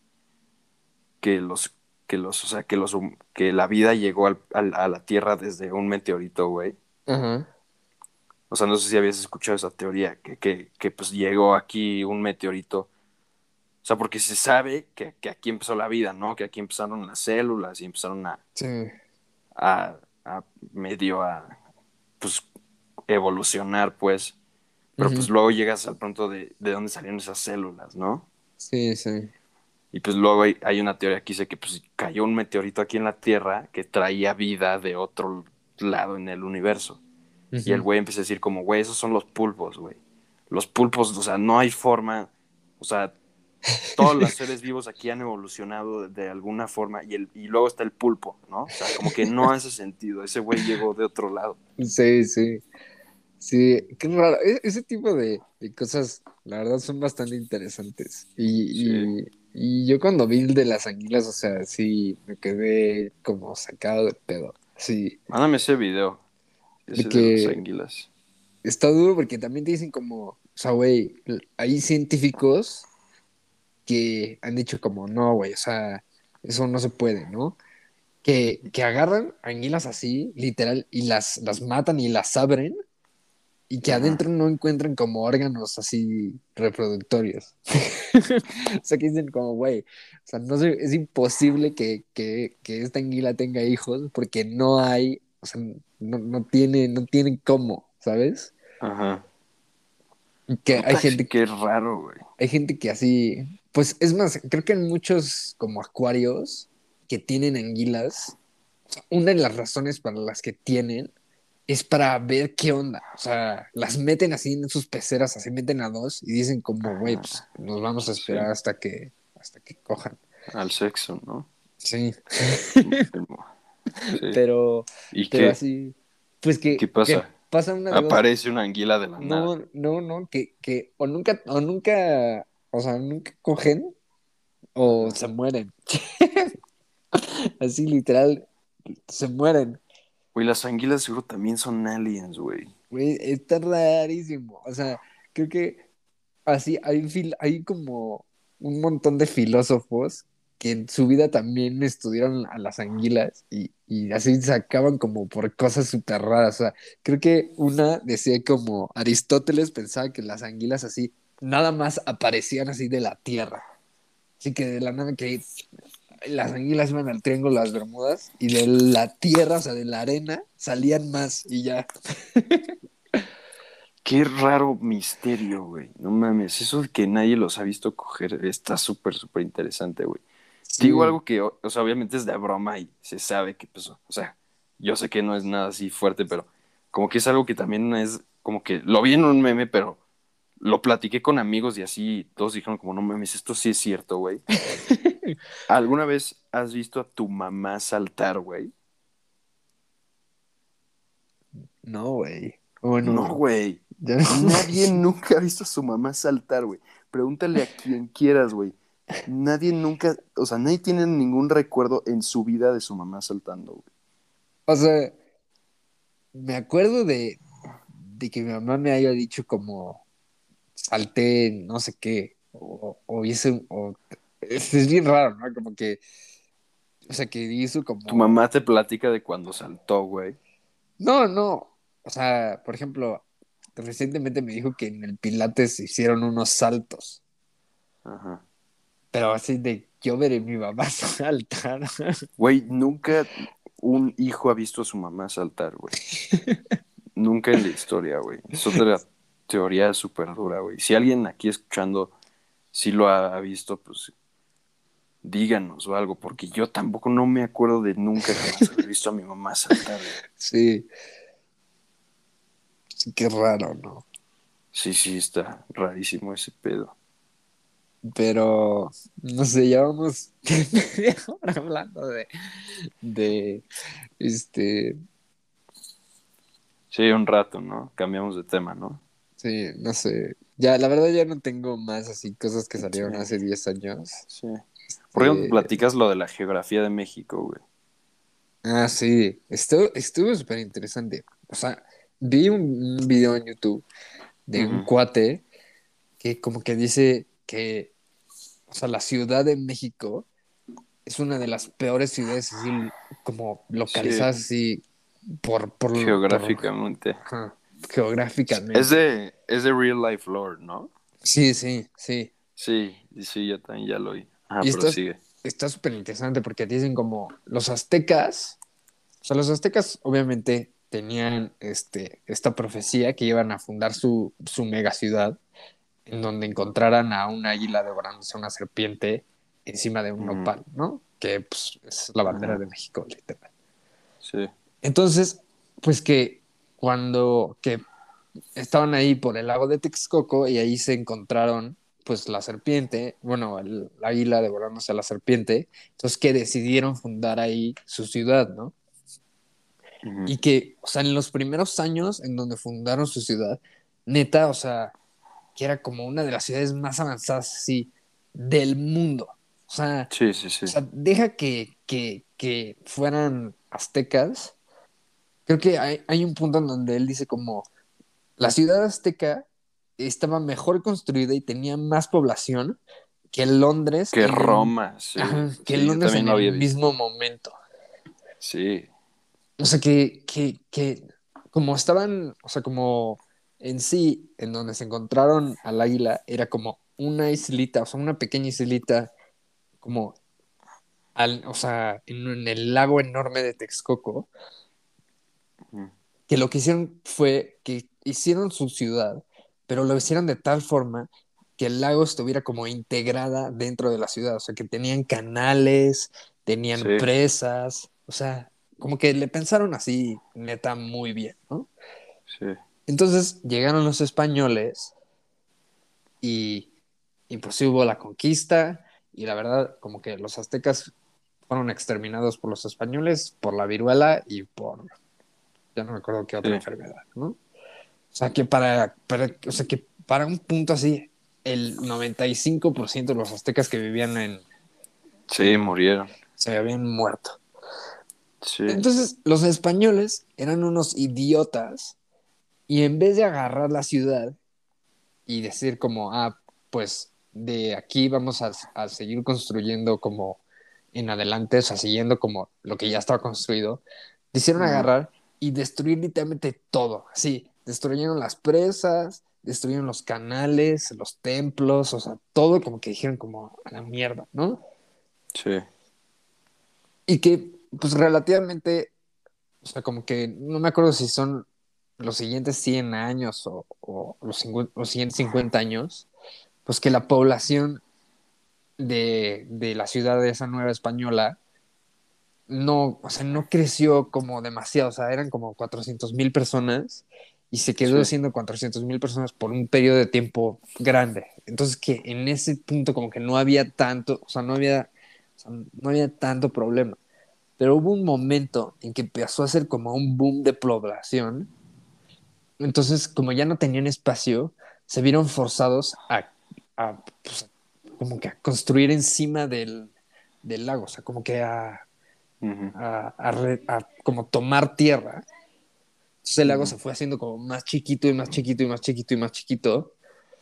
que los, o sea, que la vida llegó a la Tierra desde un meteorito, güey. Ajá. O sea, no sé si habías escuchado esa teoría, que pues llegó aquí un meteorito. O sea, porque se sabe que aquí empezó la vida, ¿no? Que aquí empezaron las células y empezaron Sí. a medio pues, evolucionar, pues. Pero pues Ujú. luego llegas al punto de dónde salieron esas células, ¿no? Sí, sí. Y pues luego hay una teoría que dice que pues cayó un meteorito aquí en la Tierra que traía vida de otro lado en el universo. Y el Ujú. güey empieza a decir como, güey, esos son los pulpos, güey. Los pulpos, o sea, no hay forma, o sea, todos los seres vivos aquí han evolucionado de alguna forma y luego está el pulpo, ¿no? O sea, como que no hace sentido. Ese güey llegó de otro lado. Sí, sí. Sí, qué raro. Ese tipo de cosas, la verdad, son bastante interesantes. Sí. Y yo cuando vi el de las anguilas, o sea, sí, me quedé como sacado de pedo. Sí, Mándame ese video, ese de las porque anguilas. está duro porque también te dicen como, o sea, güey, hay científicos que han dicho como, no, güey, o sea, eso no se puede, ¿no? Que agarran anguilas así, literal, y las matan y las abren y que Ajá. adentro no encuentran como órganos así reproductorios. O sea, que dicen como, güey, o sea, no sé, es imposible que esta anguila tenga hijos porque no hay, o sea, no tienen cómo, ¿sabes? Ajá. Y que Puta, sí, qué raro, güey. hay gente que así, pues es más, creo que en muchos como acuarios que tienen anguilas, una de las razones para las que tienen es para ver qué onda. O sea, las meten así en sus peceras, así meten a dos y dicen como, güey, pues Ajá, nos vamos a sí, esperar hasta que cojan. al sexo, ¿no? Sí. Confirmo. Sí. Pero, ¿Y pero qué? así, pues ¿Qué que pasa? pasa una de dos. Aparece una anguila de la nada. No, que o sea, nunca cogen o Ajá. se mueren. Así literal, se mueren. Güey, las anguilas seguro también son aliens, güey. Güey, está rarísimo. O sea, creo que así hay como un montón de filósofos que en su vida también estudiaron a las anguilas y así sacaban como por cosas súper raras. O sea, creo que una decía como Aristóteles pensaba que las anguilas así nada más aparecían así de la tierra. Así que de la nada que las anguilas iban al Triángulo de las Bermudas y de la tierra, o sea, de la arena, salían más y ya. Qué raro misterio, güey. No mames, eso de que nadie los ha visto coger está súper, súper interesante, güey. Te digo Sí, algo que, o sea, obviamente es de broma y se sabe que, pues, o sea, yo sé que no es nada así fuerte, pero como que es algo que también es, como que lo vi en un meme, pero lo platiqué con amigos y así, y todos dijeron como, no mames, esto sí es cierto, güey. ¿Alguna vez has visto a tu mamá saltar, güey? no, güey. No, Bueno, güey. ya no. Nadie nunca ha visto a su mamá saltar, güey. Pregúntale a quien quieras, güey. Nadie nunca, o sea, nadie tiene ningún recuerdo en su vida de su mamá saltando, güey. O sea, me acuerdo de que mi mamá me haya dicho como salté no sé qué, o hice, es bien raro, ¿no? Como que, o sea, que hizo Tu como, mamá te platica de cuando saltó, güey. no, o sea, por ejemplo, recientemente me dijo que en el Pilates hicieron unos saltos, Ajá. pero así de yo veré a mi mamá saltar. Güey, nunca un hijo ha visto a su mamá saltar, güey. Nunca en la historia, güey. Es otra teoría súper dura, güey. Si alguien aquí escuchando sí lo ha visto, pues díganos o algo, porque yo tampoco no me acuerdo de nunca jamás haber visto a mi mamá saltar, güey. Sí, sí, qué raro, ¿no? Sí, sí, está rarísimo ese pedo. Pero, no sé, ya vamos media hora hablando de, este, Sí, un rato, ¿no? Cambiamos de tema, ¿no? sí, no sé. Ya, la verdad ya no tengo más así cosas que Sí, salieron hace 10 años. sí. ¿Por qué no De... platicas lo de la geografía de México, güey? Ah, sí, estuvo súper interesante. O sea, vi un video en YouTube de un Ujú. cuate que como que dice que, o sea, la Ciudad de México es una de las peores ciudades así como Sí, localizadas así por geográficamente. ajá, Es geográficamente. de Real Life Lore, ¿no? Sí, sí, sí. Sí, sí, yo también ya lo oí. Ah, Y pero esto sigue. está súper interesante porque dicen como los aztecas, o sea, los aztecas obviamente tenían esta profecía que iban a fundar su mega ciudad en donde encontraran a un águila devorándose a una serpiente encima de un Ujú. nopal, ¿no? Que pues, es la bandera Ajá, de México, literal. sí. Entonces, pues que estaban ahí por el lago de Texcoco y ahí se encontraron pues la serpiente, bueno, el águila devorándose a la serpiente, entonces que decidieron fundar ahí su ciudad, ¿no? Ujú. Y que, o sea, en los primeros años en donde fundaron su ciudad, neta, o sea, que era como una de las ciudades más avanzadas así del mundo. Sí, sí, O sí. sea deja que fueran aztecas. Creo que hay un punto en donde él dice como la ciudad azteca estaba mejor construida y tenía más población que Londres Que Roma, sí. ajá, que Sí, yo Londres también en lo el había visto. mismo momento. Sí, O sea, que como estaban, o sea, como en sí, en donde se encontraron al águila, era como una islita, o sea, una pequeña islita, como, o sea, en el lago enorme de Texcoco, ujú, que lo que hicieron fue que hicieron su ciudad, pero lo hicieron de tal forma que el lago estuviera como integrada dentro de la ciudad, o sea, que tenían canales, tenían sí. presas, o sea, como que le pensaron así, neta, muy bien, ¿no? Sí. Entonces llegaron los españoles y, y pues sí hubo la conquista y la verdad como que los aztecas fueron exterminados por los españoles, por la viruela y por, ya no me acuerdo qué otra Sí. enfermedad, ¿no? O sea o sea que para un punto así, el 95% de los aztecas que vivían Sí, en murieron. se habían muerto. Sí. Entonces, los españoles eran unos idiotas y en vez de agarrar la ciudad y decir como, pues de aquí vamos a seguir construyendo como en adelante, o sea, siguiendo como lo que ya estaba construido, decidieron Ujú. agarrar y destruir literalmente todo, así, destruyeron las presas, destruyeron los canales, los templos, o sea, todo como que dijeron como a la mierda, ¿no? Sí. Y que, pues relativamente, o sea, como que no me acuerdo si son los siguientes 100 años o los siguientes 50 años, pues que la población de la ciudad de esa nueva española no, o sea, no creció como demasiado, o sea, eran como 400,000 personas y se quedó Sí. siendo 400,000 personas por un periodo de tiempo grande. Entonces que en ese punto como que no había tanto, o sea, no había tanto problema. Pero hubo un momento en que empezó a ser como un boom de población. Entonces, como ya no tenían espacio, se vieron forzados pues, como que a construir encima del lago, o sea, como que Ujú. a como tomar tierra. Entonces el lago Ujú. se fue haciendo como más chiquito y más chiquito y más chiquito y más chiquito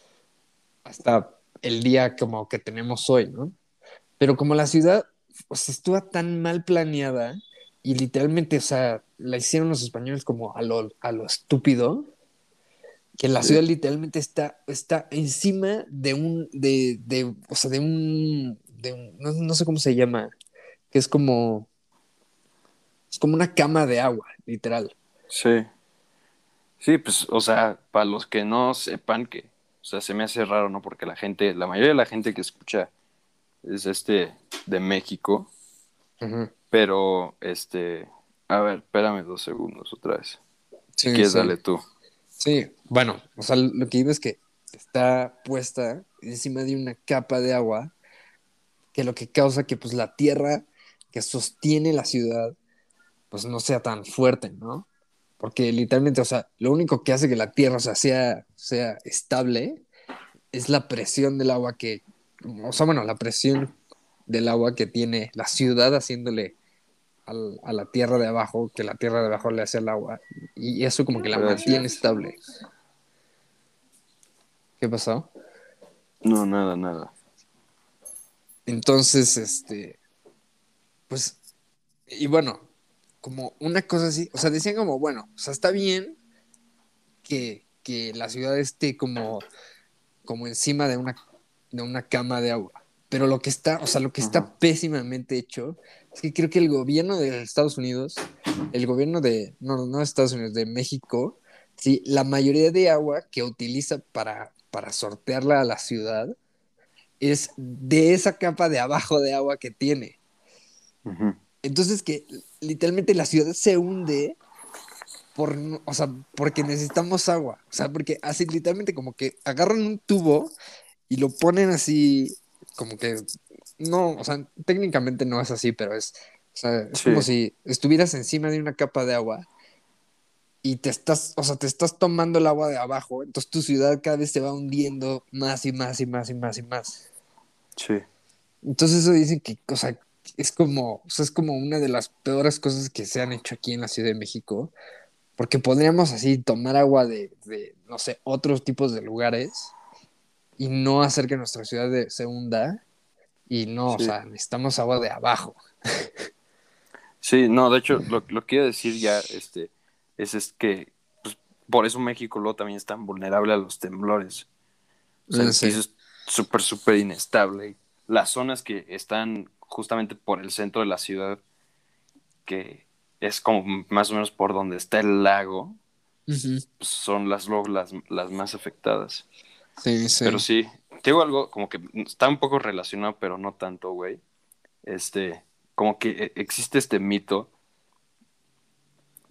hasta el día como que tenemos hoy, ¿no? Pero como la ciudad pues, estuvo tan mal planeada y literalmente, o sea, la hicieron los españoles como a lo estúpido, que la Sí. ciudad literalmente está encima o sea, no sé cómo se llama, que es como una cama de agua, literal. Sí. Sí, pues, o sea, para los que no sepan que, o sea, se me hace raro, ¿no? Porque la gente, la mayoría de la gente que escucha es de México, Ujú. pero a ver, espérame 2 segundos otra vez. Si Sí, quieres, sí. dale tú. Sí, bueno, o sea, lo que digo es que está puesta encima de una capa de agua que lo que causa que pues la tierra que sostiene la ciudad pues no sea tan fuerte, ¿no? Porque literalmente, o sea, lo único que hace que la tierra, o sea, sea estable es la presión del agua o sea, bueno, la presión del agua que tiene la ciudad haciéndole a la tierra de abajo, que la tierra de abajo le hace al agua, y eso como que la mantiene Gracias. estable. ¿Qué pasó? No, nada, nada. Entonces, pues, y bueno, como una cosa así, o sea, decían como, bueno, o sea, está bien que la ciudad esté como encima de una cama de agua. Pero o sea, lo que Ajá. está pésimamente hecho es que creo que el gobierno de Estados Unidos, el gobierno no de Estados Unidos, de México, sí, la mayoría de agua que utiliza para sortearla a la ciudad es de esa capa de abajo de agua que tiene. Ujú. Entonces que literalmente la ciudad se hunde o sea, porque necesitamos agua. O sea, porque así literalmente como que agarran un tubo y lo ponen así, como que, no, o sea, técnicamente no es así, pero o sea, es como Sí, si estuvieras encima de una capa de agua y o sea, te estás tomando el agua de abajo, entonces tu ciudad cada vez se va hundiendo más y más y más y más y más. sí. Entonces eso dicen que, o sea, es como una de las peores cosas que se han hecho aquí en la Ciudad de México, porque podríamos así tomar agua no sé, otros tipos de lugares y no hacer que nuestra ciudad se hunda. Y no, o Sí. sea, necesitamos agua de abajo. Sí, no, de hecho, lo que iba a decir ya, es que pues, por eso México luego también es tan vulnerable a los temblores. O sea, el Sí. piso es súper, súper inestable. Las zonas que están justamente por el centro de la ciudad, que es como más o menos por donde está el lago, Ujú. pues, son luego las más afectadas. Sí, Pero sí. sí, te digo algo como que está un poco relacionado, pero no tanto, güey. Como que existe este mito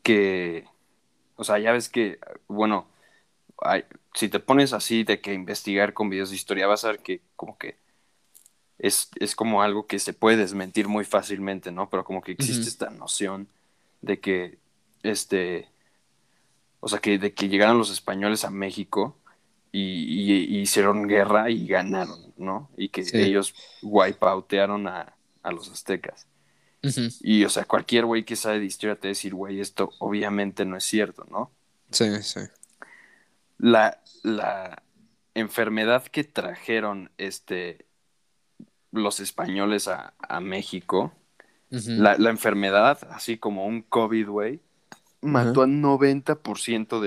que, o sea, ya ves que, bueno, hay, si te pones así de que investigar con videos de historia, vas a ver que como que es como algo que se puede desmentir muy fácilmente, ¿no? Pero como que existe Ujú. esta noción de que, este, o sea, que de que llegaron los españoles a México y hicieron guerra y ganaron, ¿no? Y que Sí. ellos wipeoutearon a los aztecas. Ujú. Y, o sea, cualquier güey que sabe de historia te va a decir, güey, esto obviamente no es cierto, ¿no? Sí, sí. La enfermedad que trajeron los españoles a México, Ujú. la enfermedad, así como un COVID, güey, Ajá. mató al 90%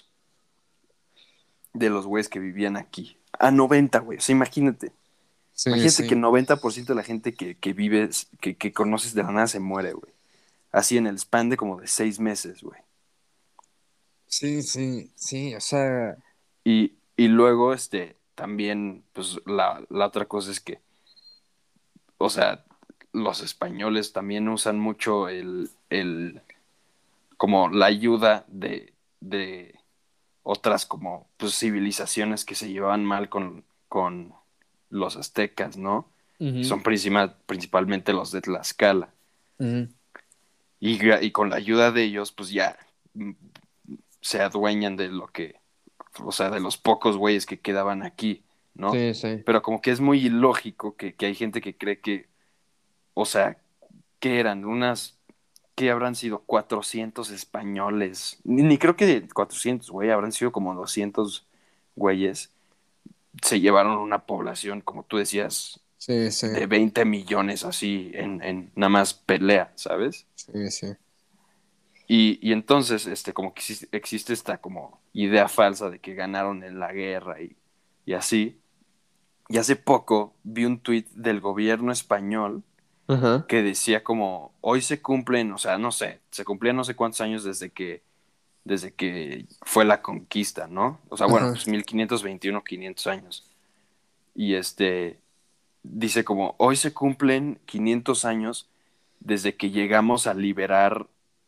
de los güeyes que vivían aquí. A 90, güey. O sea, imagínate. Sí, Imagínate que sí. el 90% de la gente que vives, que conoces de la nada se muere, güey. Así en el span de como de 6 meses, güey. Sí, sí, sí, o sea, Y luego, también, pues la otra cosa es que, o sea, los españoles también usan mucho como la ayuda de otras como pues, civilizaciones que se llevaban mal con los aztecas, ¿no? ujú, Son principalmente los de Tlaxcala. ujú. Y con la ayuda de ellos, pues ya mm, se adueñan de lo que, o sea, de los pocos güeyes que quedaban aquí, ¿no? Sí, sí. Pero como que es muy ilógico que hay gente que cree que, o sea, que eran que habrán sido 400 españoles, ni creo que 400, güey, habrán sido como 200 güeyes, se llevaron una población, como tú decías, Sí, sí. de 20 millones así en nada más pelea, ¿sabes? Sí, sí. Y entonces, como que existe esta como idea falsa de que ganaron en la guerra y así. Y hace poco vi un tuit del gobierno español Ajá. que decía como, hoy se cumplen, o sea, no sé, se cumplían no sé cuántos años desde que fue la conquista, ¿no? O sea, bueno, Ajá. pues 1521, 500 años. Y dice como, hoy se cumplen 500 años desde que llegamos a liberar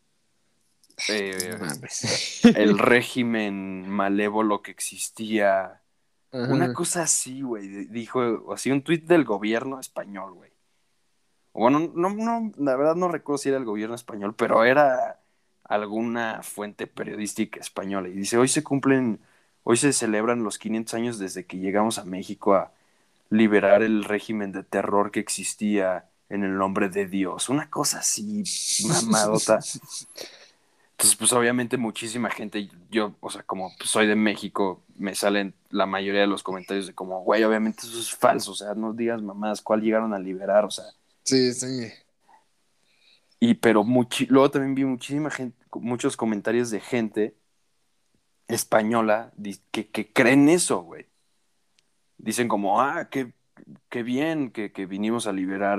No eh, mames. el régimen malévolo que existía. Una Ajá. cosa así, güey, dijo, así un tuit del gobierno español, güey. Bueno, no, la verdad no recuerdo si era el gobierno español, pero era alguna fuente periodística española. Y dice, hoy se celebran los 500 años desde que llegamos a México a liberar el régimen de terror que existía en el nombre de Dios. Una cosa así, mamadota. Entonces, pues obviamente muchísima gente, yo, o sea, como pues, soy de México, me salen la mayoría de los comentarios de como, güey, obviamente eso es falso, o sea, no digas mamás, ¿cuál llegaron a liberar? O sea, Sí, sí. pero luego también vi muchísima gente, muchos comentarios de gente española que creen eso, güey. Dicen como, qué bien que vinimos a liberar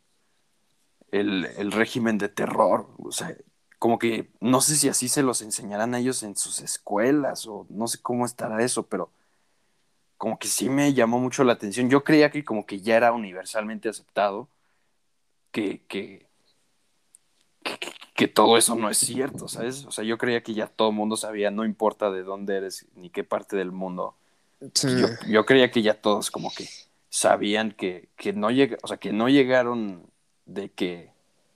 el régimen de terror. O sea, como que no sé si así se los enseñarán a ellos en sus escuelas o no sé cómo estará eso, pero como que sí me llamó mucho la atención. Yo creía que como que ya era universalmente aceptado que, que, que todo eso no es cierto, ¿sabes? O sea, yo creía que ya todo el mundo sabía, no importa de dónde eres ni qué parte del mundo. Sí. Que yo creía que ya todos como que sabían que no o sea, que no llegaron de que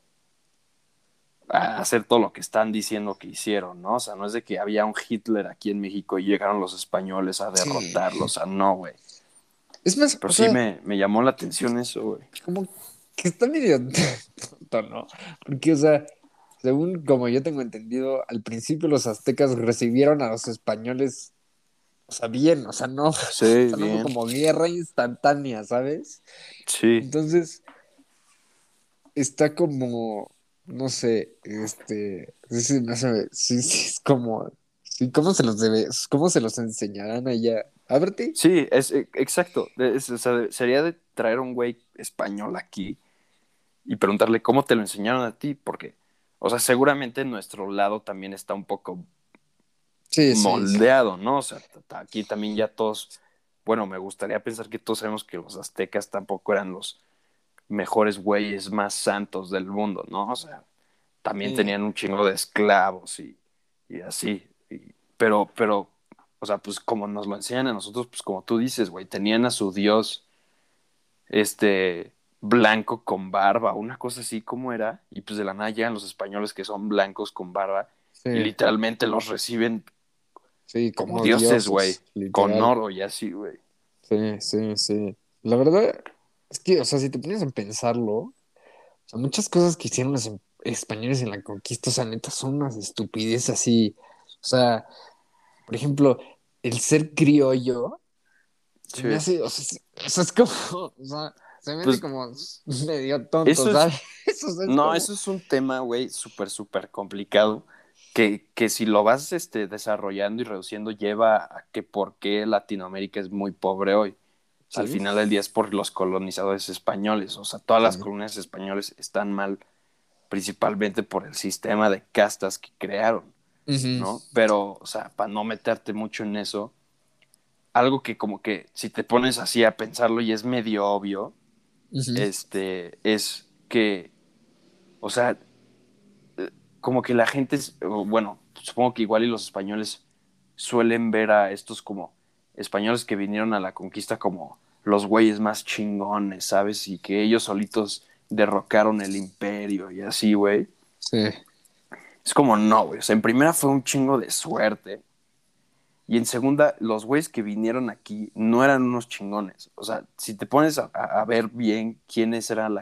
a hacer todo lo que están diciendo que hicieron, ¿no? O sea, no es de que había un Hitler aquí en México y llegaron los españoles a Sí. derrotarlo, o sea, no, güey. Es más, Pero o sí sea, me llamó la atención eso, güey. como que está medio tonto, ¿no? Porque, o sea, según como yo tengo entendido, al principio los aztecas recibieron a los españoles, o sea, bien, o Sí, sea, no fue bien. como guerra instantánea, ¿sabes? Sí, Entonces, está como, no sé, sí, no sé, sí, sí, es como, sí, cómo se los enseñarán allá? Ábrete. sí, exacto. O sea, sería de traer a un güey español aquí y preguntarle cómo te lo enseñaron a ti, porque, o sea, seguramente nuestro lado también está un poco Sí, sí, moldeado, ¿no? O sea, aquí también ya todos, bueno, me gustaría pensar que todos sabemos que los aztecas tampoco eran los mejores güeyes más santos del mundo, ¿no? O sea, también Sí. tenían un chingo de esclavos y así. Pero, o sea, pues como nos lo enseñan a nosotros, pues como tú dices, güey, tenían a su dios, este, blanco con barba, una cosa así como era, y pues de la nada llegan los españoles que son blancos con barba, Sí, y literalmente los reciben sí, como como dioses, güey, dioses, con literal. oro y así, güey. Sí, sí, sí. La verdad es que, o sea, si te pones a pensarlo, o sea, muchas cosas que hicieron los españoles en la conquista, o sea, neta, son unas estupideces así. O sea, por ejemplo, el ser criollo se me Sí. hace, o sea, es como, o sea, se me hace Pues como medio tonto, eso es, ¿sabes? O sea, es no, como, eso es un tema, güey, súper, súper complicado, que si lo vas desarrollando y reduciendo, lleva a que por qué Latinoamérica es muy pobre hoy. O sea, al sí, final del día es por los colonizadores españoles. O sea, todas las sí. colonias españoles están mal, principalmente por el sistema de castas que crearon, Ujú, ¿no? Pero, o sea, para no meterte mucho en eso, algo que como que si te pones así a pensarlo y es medio obvio, ujú. es que, o sea, como que la gente, bueno, supongo que igual y los españoles suelen ver a estos como españoles que vinieron a la conquista como los güeyes más chingones, ¿sabes? Y que ellos solitos derrocaron el imperio y así, güey. Sí, Es como no, güey. O sea, en primera fue un chingo de suerte. Y en segunda, los güeyes que vinieron aquí no eran unos chingones. O sea, si te pones a ver bien quiénes eran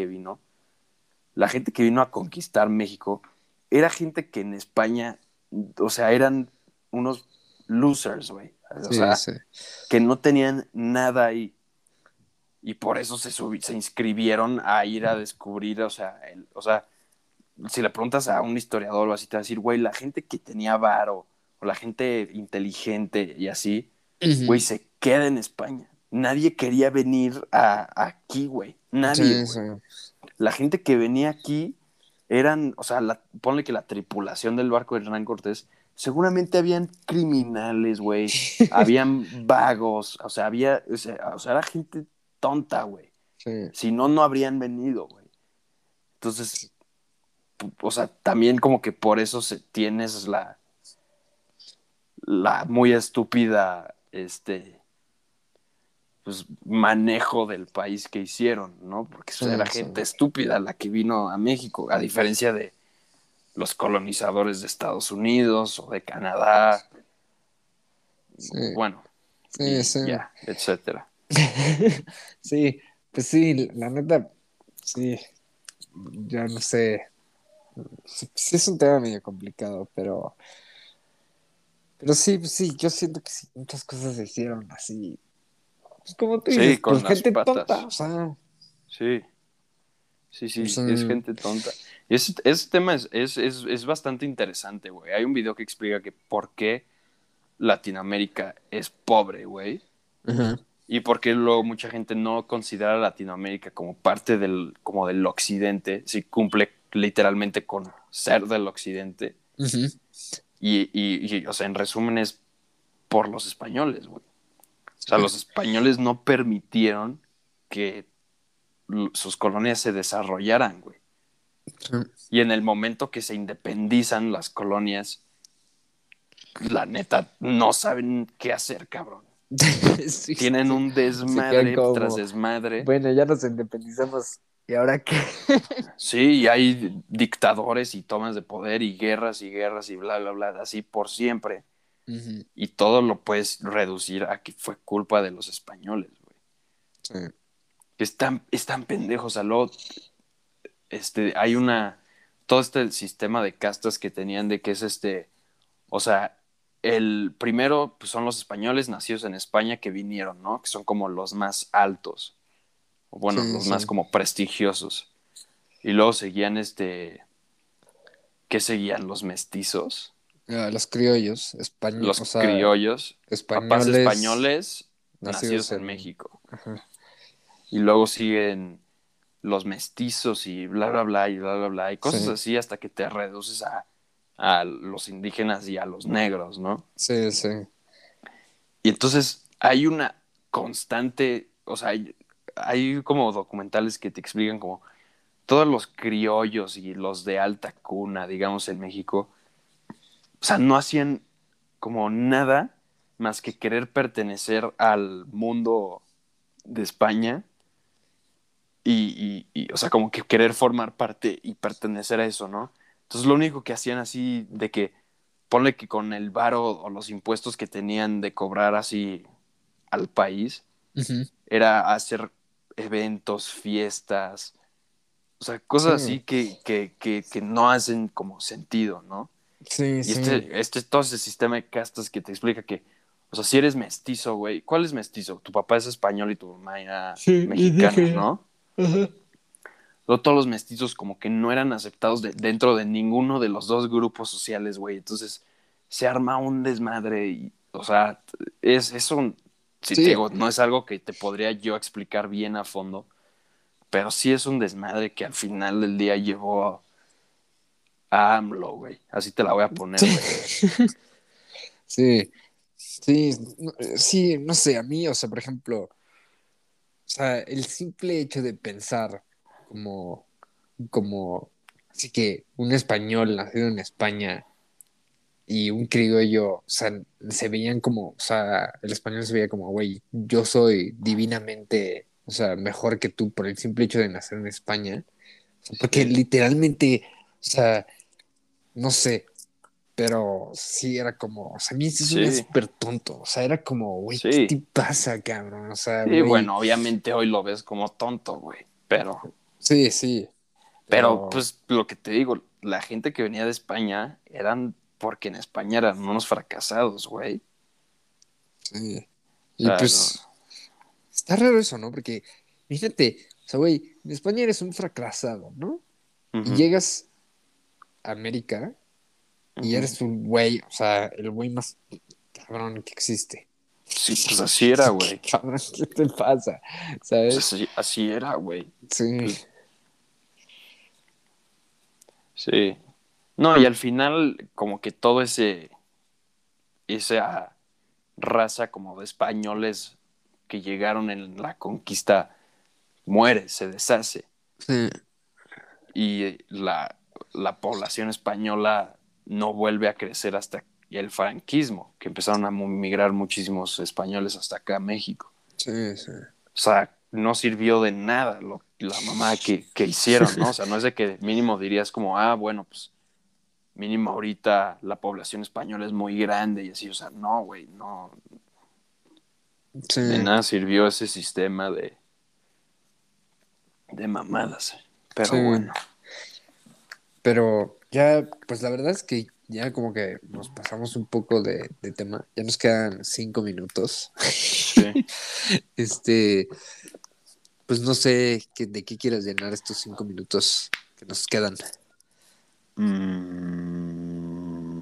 la gente que vino a conquistar México era gente que en España, o sea, eran unos losers, güey. O sí, sea, sí. que no tenían nada ahí. Y por eso se inscribieron a ir a descubrir, o sea, si le preguntas a un historiador o así, te va a decir, güey, la gente que tenía varo o la gente inteligente y así, güey, Ujú. se queda en España. Nadie quería venir aquí, güey. Nadie, Sí, sí. güey. La gente que venía aquí eran, o sea, ponle que la tripulación del barco de Hernán Cortés, seguramente habían criminales, güey, habían vagos, o sea, era gente tonta, güey. Sí. Si no, no habrían venido, güey. Entonces, o sea, también como que por eso tienes la muy estúpida, pues, manejo del país que hicieron, ¿no? Porque Sí, era sí. gente estúpida la que vino a México, a diferencia de los colonizadores de Estados Unidos o de Canadá, Sí, bueno, sí, y sí. ya, etcétera. Sí, pues sí, la neta, sí, ya no sé. Sí, sí es un tema medio complicado, pero sí, pues sí, yo siento que sí, muchas cosas se hicieron así. Pues como tú Sí, dices, con pues las gente tonta, patas. o sea, Sí, sí, pues, sí, es gente tonta. Y ese tema es bastante interesante, güey. Hay un video que explica que por qué Latinoamérica es pobre, güey. ajá, Y por qué luego mucha gente no considera a Latinoamérica como parte como del occidente, si cumple literalmente con ser del occidente. ujú, O sea, en resumen es por los españoles, güey. O sea, los españoles no permitieron que sus colonias se desarrollaran, güey. Y en el momento que se independizan las colonias, la neta, no saben qué hacer, cabrón. sí, Tienen sí, un se quedan desmadre tras como, desmadre. bueno, ya nos independizamos, ¿y ahora qué? Sí, y hay dictadores y tomas de poder y guerras y bla, bla, bla, así por siempre. Ujú, Y todo lo puedes reducir a que fue culpa de los españoles, güey. sí, Están pendejos. O sea, luego, hay todo este sistema de castas que tenían de que es o sea, el primero pues, son los españoles nacidos en España que vinieron, ¿no? Que son como los más altos, o bueno, sí, los más sí. como prestigiosos. Y luego seguían ¿qué seguían? Los mestizos, Ah, los criollos, los o sea, criollos, papás españoles españoles nacidos nacidos en en... México. Ajá. Y luego siguen los mestizos y bla, bla, bla, y bla, bla, bla, y Sí, cosas así hasta que te reduces a los indígenas y a los negros, ¿no? sí, sí. Y entonces hay una constante, o sea, hay como documentales que te explican como todos los criollos y los de alta cuna, digamos, en México, o sea, no hacían como nada más que querer pertenecer al mundo de España o sea, como que querer formar parte y pertenecer a eso, ¿no? Entonces lo único que hacían así de que, ponle que con el varo o los impuestos que tenían de cobrar así al país, Ujú. era hacer eventos, fiestas, o sea, cosas así Sí, que no hacen como sentido, ¿no? sí, Y sí. todo ese sistema de castas que te explica que, o sea, si eres mestizo, güey, ¿cuál es mestizo? Tu papá es español y tu mamá era Sí, mexicana, indígena. ¿no? Ajá. Luego todos los mestizos como que no eran aceptados dentro de ninguno de los dos grupos sociales, güey. Entonces se arma un desmadre y, o sea, es un, si te Sí, digo, no es algo que te podría yo explicar bien a fondo, pero sí es un desmadre que al final del día llevó a AMLO, güey. Así te la voy a poner, güey. sí. Sí, sí, sí, no sé, a mí, o sea, por ejemplo, o sea, el simple hecho de pensar como, como, así que un español nacido en España y un criollo, o sea, se veían como, o sea, el español se veía como, güey, yo soy divinamente, o sea, mejor que tú por el simple hecho de nacer en España, o sea, porque Sí, literalmente, o sea, no sé, pero sí era como, o sea, a mí sí se me hace sí, súper tonto, o sea, era como, güey, ¿qué sí. te pasa, cabrón? O sea, Sí, güey, bueno, obviamente hoy lo ves como tonto, güey. sí, sí, Pero, pero pues, lo que te digo, la gente que venía de España eran porque en España eran unos fracasados, güey. sí. O Y sea, no. pues, está raro eso, ¿no? Porque, fíjate, o sea, güey, en España eres un fracasado, ¿no? Y Ujú, llegas a América y ujú. eres un güey, o sea, el güey más cabrón que existe. Sí, pues así era, güey. Cabrón, ¿qué te pasa? Pues ¿Sabes? así era, güey. Sí, Pues sí. No, y al final, como que todo esa raza como de españoles que llegaron en la conquista muere, se deshace. sí, Y la población española no vuelve a crecer hasta el franquismo, que empezaron a migrar muchísimos españoles hasta acá a México. sí, sí. O sea, no sirvió de nada la mamá que hicieron, ¿no? O sea, no es de que mínimo dirías como, ah, bueno, pues mínimo ahorita la población española es muy grande y así, o sea, no, güey, no, de Sí, nada sirvió ese sistema de mamadas. sí. Pero bueno, Pero ya, pues la verdad es que ya como que nos pasamos un poco de tema. Ya nos quedan 5 minutos. sí. Este, pues no sé de qué quieras llenar estos 5 minutos que nos quedan. Mm,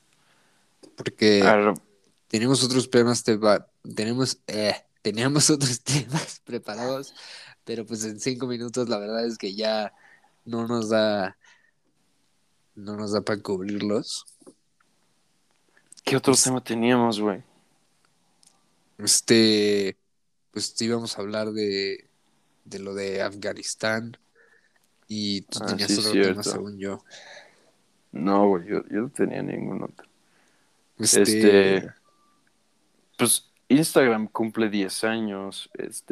a Porque ver, tenemos otros temas, teníamos otros temas preparados, pero pues en 5 minutos la verdad es que ya no nos da, no nos da para cubrirlos. ¿qué otro Es- tema teníamos, güey? Este, pues íbamos a hablar de lo de Afganistán y tú Ah, tenías sí, otro tema cierto. según yo. No, güey, yo no tenía ningún otro. Este, Este, pues Instagram cumple 10 años.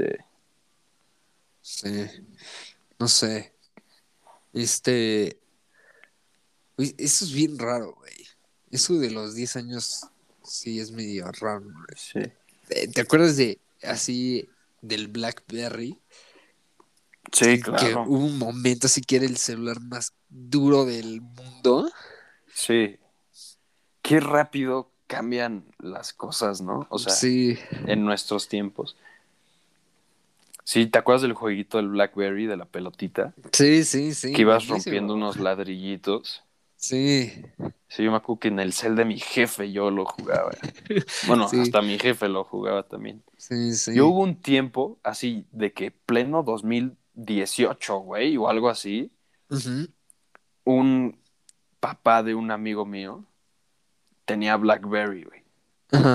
sí, no sé. Este, uy, eso es bien raro, güey. Eso de los 10 años sí es medio raro, güey. Sí. ¿Te acuerdas de así del BlackBerry? Sí, Que claro. hubo un momento así que era el celular más duro del mundo. Sí. Qué rápido cambian las cosas, ¿no? O sea, Sí, en nuestros tiempos. Sí, ¿te acuerdas del jueguito del BlackBerry, de la pelotita? sí, sí, Que sí, ibas rompiendo buenísimo. unos ladrillitos. Sí, Sí, yo me acuerdo que en el cel de mi jefe yo lo jugaba. Bueno, sí, hasta mi jefe lo jugaba también. sí, Yo sí. hubo un tiempo así de que pleno 2018, güey, o algo así, Ujú. un papá de un amigo mío tenía BlackBerry, güey. Ajá.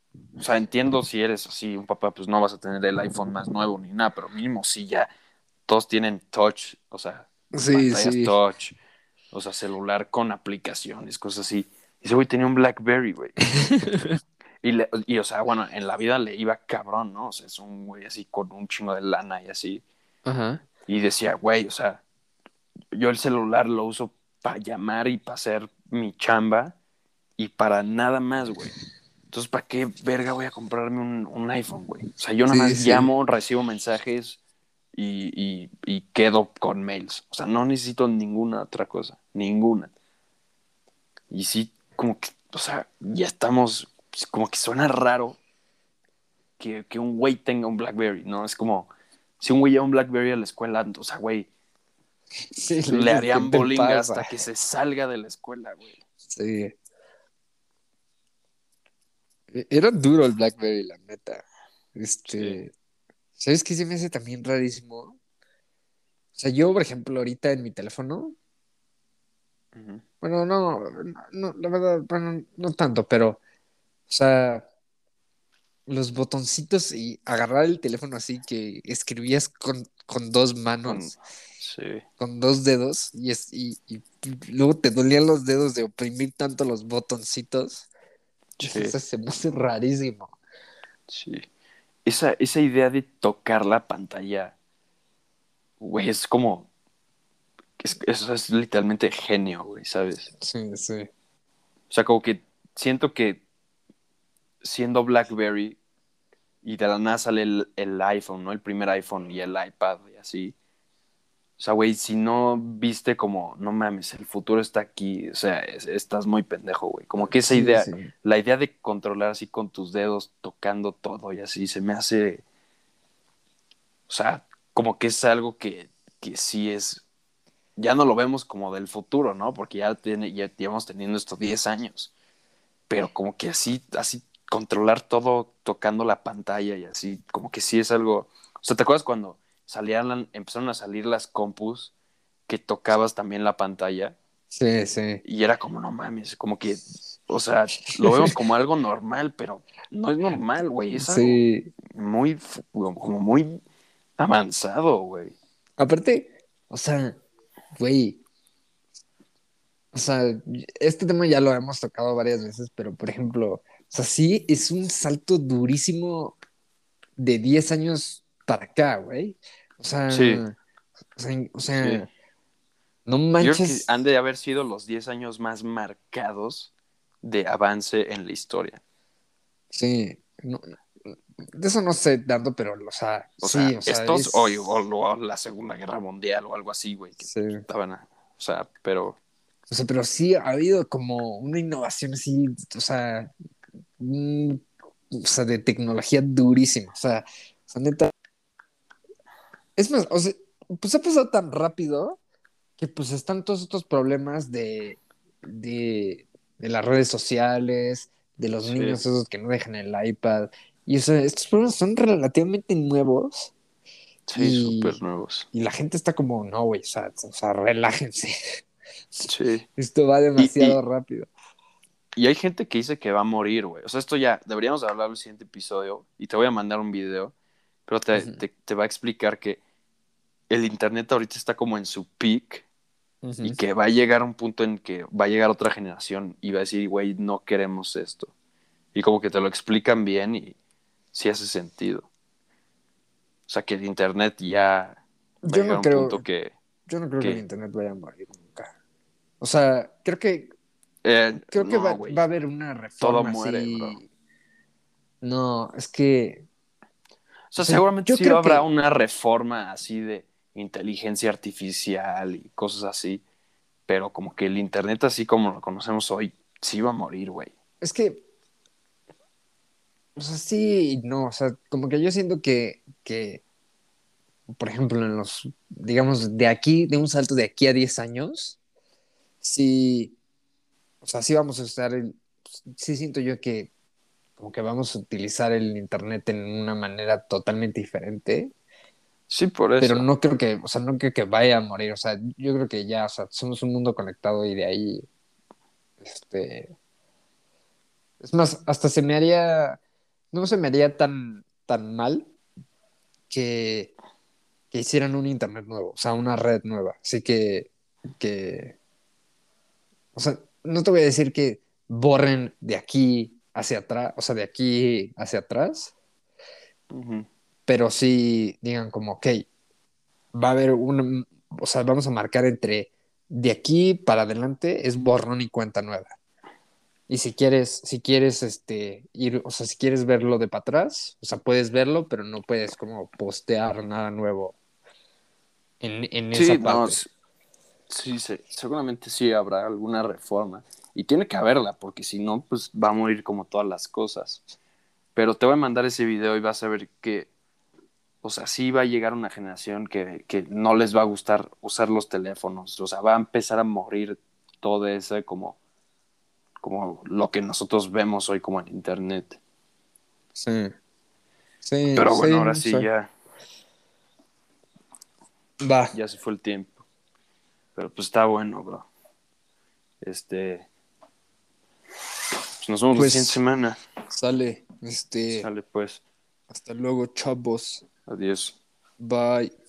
O sea, entiendo si eres así, un papá, pues no vas a tener el iPhone más nuevo ni nada, pero mínimo sí ya todos tienen touch, o sea, Sí, pantallas sí. touch, o sea, celular con aplicaciones, cosas así. Y ese güey tenía un BlackBerry, güey. Y, o sea, bueno, en la vida le iba cabrón, ¿no? O sea, es un güey así con un chingo de lana y así. Ajá. Y decía, güey, o sea, yo el celular lo uso para llamar y para hacer mi chamba y para nada más, güey. Entonces, ¿para qué verga voy a comprarme un iPhone, güey? O sea, yo nada Sí, más sí. llamo, recibo mensajes y quedo con mails. O sea, no necesito ninguna otra cosa, ninguna. Y sí, como que, o sea, ya estamos, pues, como que suena raro que un güey tenga un BlackBerry, ¿no? Es como, si un güey lleva un BlackBerry a la escuela, o sea, güey, Sí, le le dices, ¿qué harían te bullying pasa? hasta que se salga de la escuela, güey. Sí. Era duro el BlackBerry, la neta. Sí. ¿Sabes qué se me hace también rarísimo? O sea, yo, por ejemplo, ahorita en mi teléfono, Ujú. bueno, no, la verdad, bueno, no tanto, pero, o sea, los botoncitos y agarrar el teléfono así que escribías con dos Con, manos, sí, con dos dedos, y luego te dolían los dedos de oprimir tanto los botoncitos. Eso sí, se me hace rarísimo. sí. Esa idea de tocar la pantalla, güey, es como, eso es literalmente genio, güey, ¿sabes? Sí, sí. O sea, como que siento que siendo BlackBerry y de la nada sale el iPhone, ¿no? El primer iPhone y el iPad y así. O sea, güey, si no viste como, no mames, el futuro está aquí, o sea, estás muy pendejo, güey. Como que esa Sí, idea, sí. la idea de controlar así con tus dedos, tocando todo y así, se me hace, o sea, como que es algo que sí es, ya no lo vemos como del futuro, ¿no? Porque ya llevamos teniendo esto 10 años, pero como que así controlar todo tocando la pantalla y así, como que sí es algo, o sea, ¿te acuerdas cuando empezaron a salir las compus que tocabas también la pantalla Sí, sí. y era como, no mames, como que, o sea, lo vemos como algo normal, pero no es normal, güey, es algo Sí. muy, como muy avanzado, güey. Aparte, o sea, güey, o sea, este tema ya lo hemos tocado varias veces, pero por ejemplo, o sea, sí es un salto durísimo de 10 años para acá, güey. O Sí, sea, o sí. sea, no Yo creo que han manches. de haber sido los 10 años más marcados de avance en la historia. Sí, de eso no sé tanto, pero, o sea, O sea, sí, o sea, estos o, es. o la Segunda Guerra Mundial o algo así, güey, que Sí. estaban, o sea, pero O sea, pero sí ha habido como una innovación así, o sea, mm, o sea, de tecnología durísima. O sea, neta. Es más, o sea, pues ha pasado tan rápido que pues están todos estos problemas de las redes sociales, de los sí, niños esos que no dejan el iPad. Y o sea, estos problemas son relativamente nuevos sí, súper y, nuevos. y la gente está como, no, güey, o sea, relájense. Sí. Esto va Y, demasiado y, rápido. y hay gente que dice que va a morir, güey. O sea, esto ya, deberíamos hablar en el siguiente episodio y te voy a mandar un video, pero Ujú, te va a explicar que el Internet ahorita está como en su peak y ujú. que va a llegar un punto en que va a llegar otra generación y va a decir, güey, no queremos esto. Y como que te lo explican bien y sí hace sentido. O sea, que el Internet ya va a Yo llegar no a un punto creo, yo no creo que el que internet vaya a morir nunca. O sea, creo que no, va a güey, haber una todo reforma muere, bro. así. No, es que, O o sea, sea, seguramente yo sí creo habrá que, una reforma así de inteligencia artificial y cosas así, pero como que el Internet así como lo conocemos hoy, sí va a morir, güey. es que, o sea, sí, y no, o sea, como que yo siento por ejemplo, en los, digamos, de aquí, de un salto de aquí a 10 años, sí, o sea, sí vamos a usar sí siento yo que como que vamos a utilizar el internet en una manera totalmente diferente, Sí, por pero eso. no creo que, o sea, no creo que vaya a morir, o sea, yo creo que ya, o sea, somos un mundo conectado y de ahí, este, es más, hasta no se me haría tan mal que, que hicieran un internet nuevo, o sea, una red nueva. Así que, o sea, no te voy a decir que borren de aquí hacia atrás, o sea, de aquí hacia atrás, Ujú. pero sí digan como, ok, va a haber un, o sea, vamos a marcar entre de aquí para adelante es borrón y cuenta nueva. Y si quieres ir, o sea, si quieres verlo de para atrás, o sea, puedes verlo, pero no puedes como postear nada nuevo en Sí, esa no, parte. sí, seguramente sí habrá alguna reforma. Y tiene que haberla, porque si no, pues va a morir como todas las cosas. Pero te voy a mandar ese video y vas a ver que, o sea, sí va a llegar una generación que no les va a gustar usar los teléfonos. O sea, va a empezar a morir todo ese como lo que nosotros vemos hoy como en internet. Sí, sí, Pero bueno, sí, ahora no sí sé. ya, Va, ya se fue el tiempo. Pero pues está bueno, bro. Este, pues nos vemos la siguiente pues semana. sale, Sale pues. hasta luego, chavos. Adiós. Bye.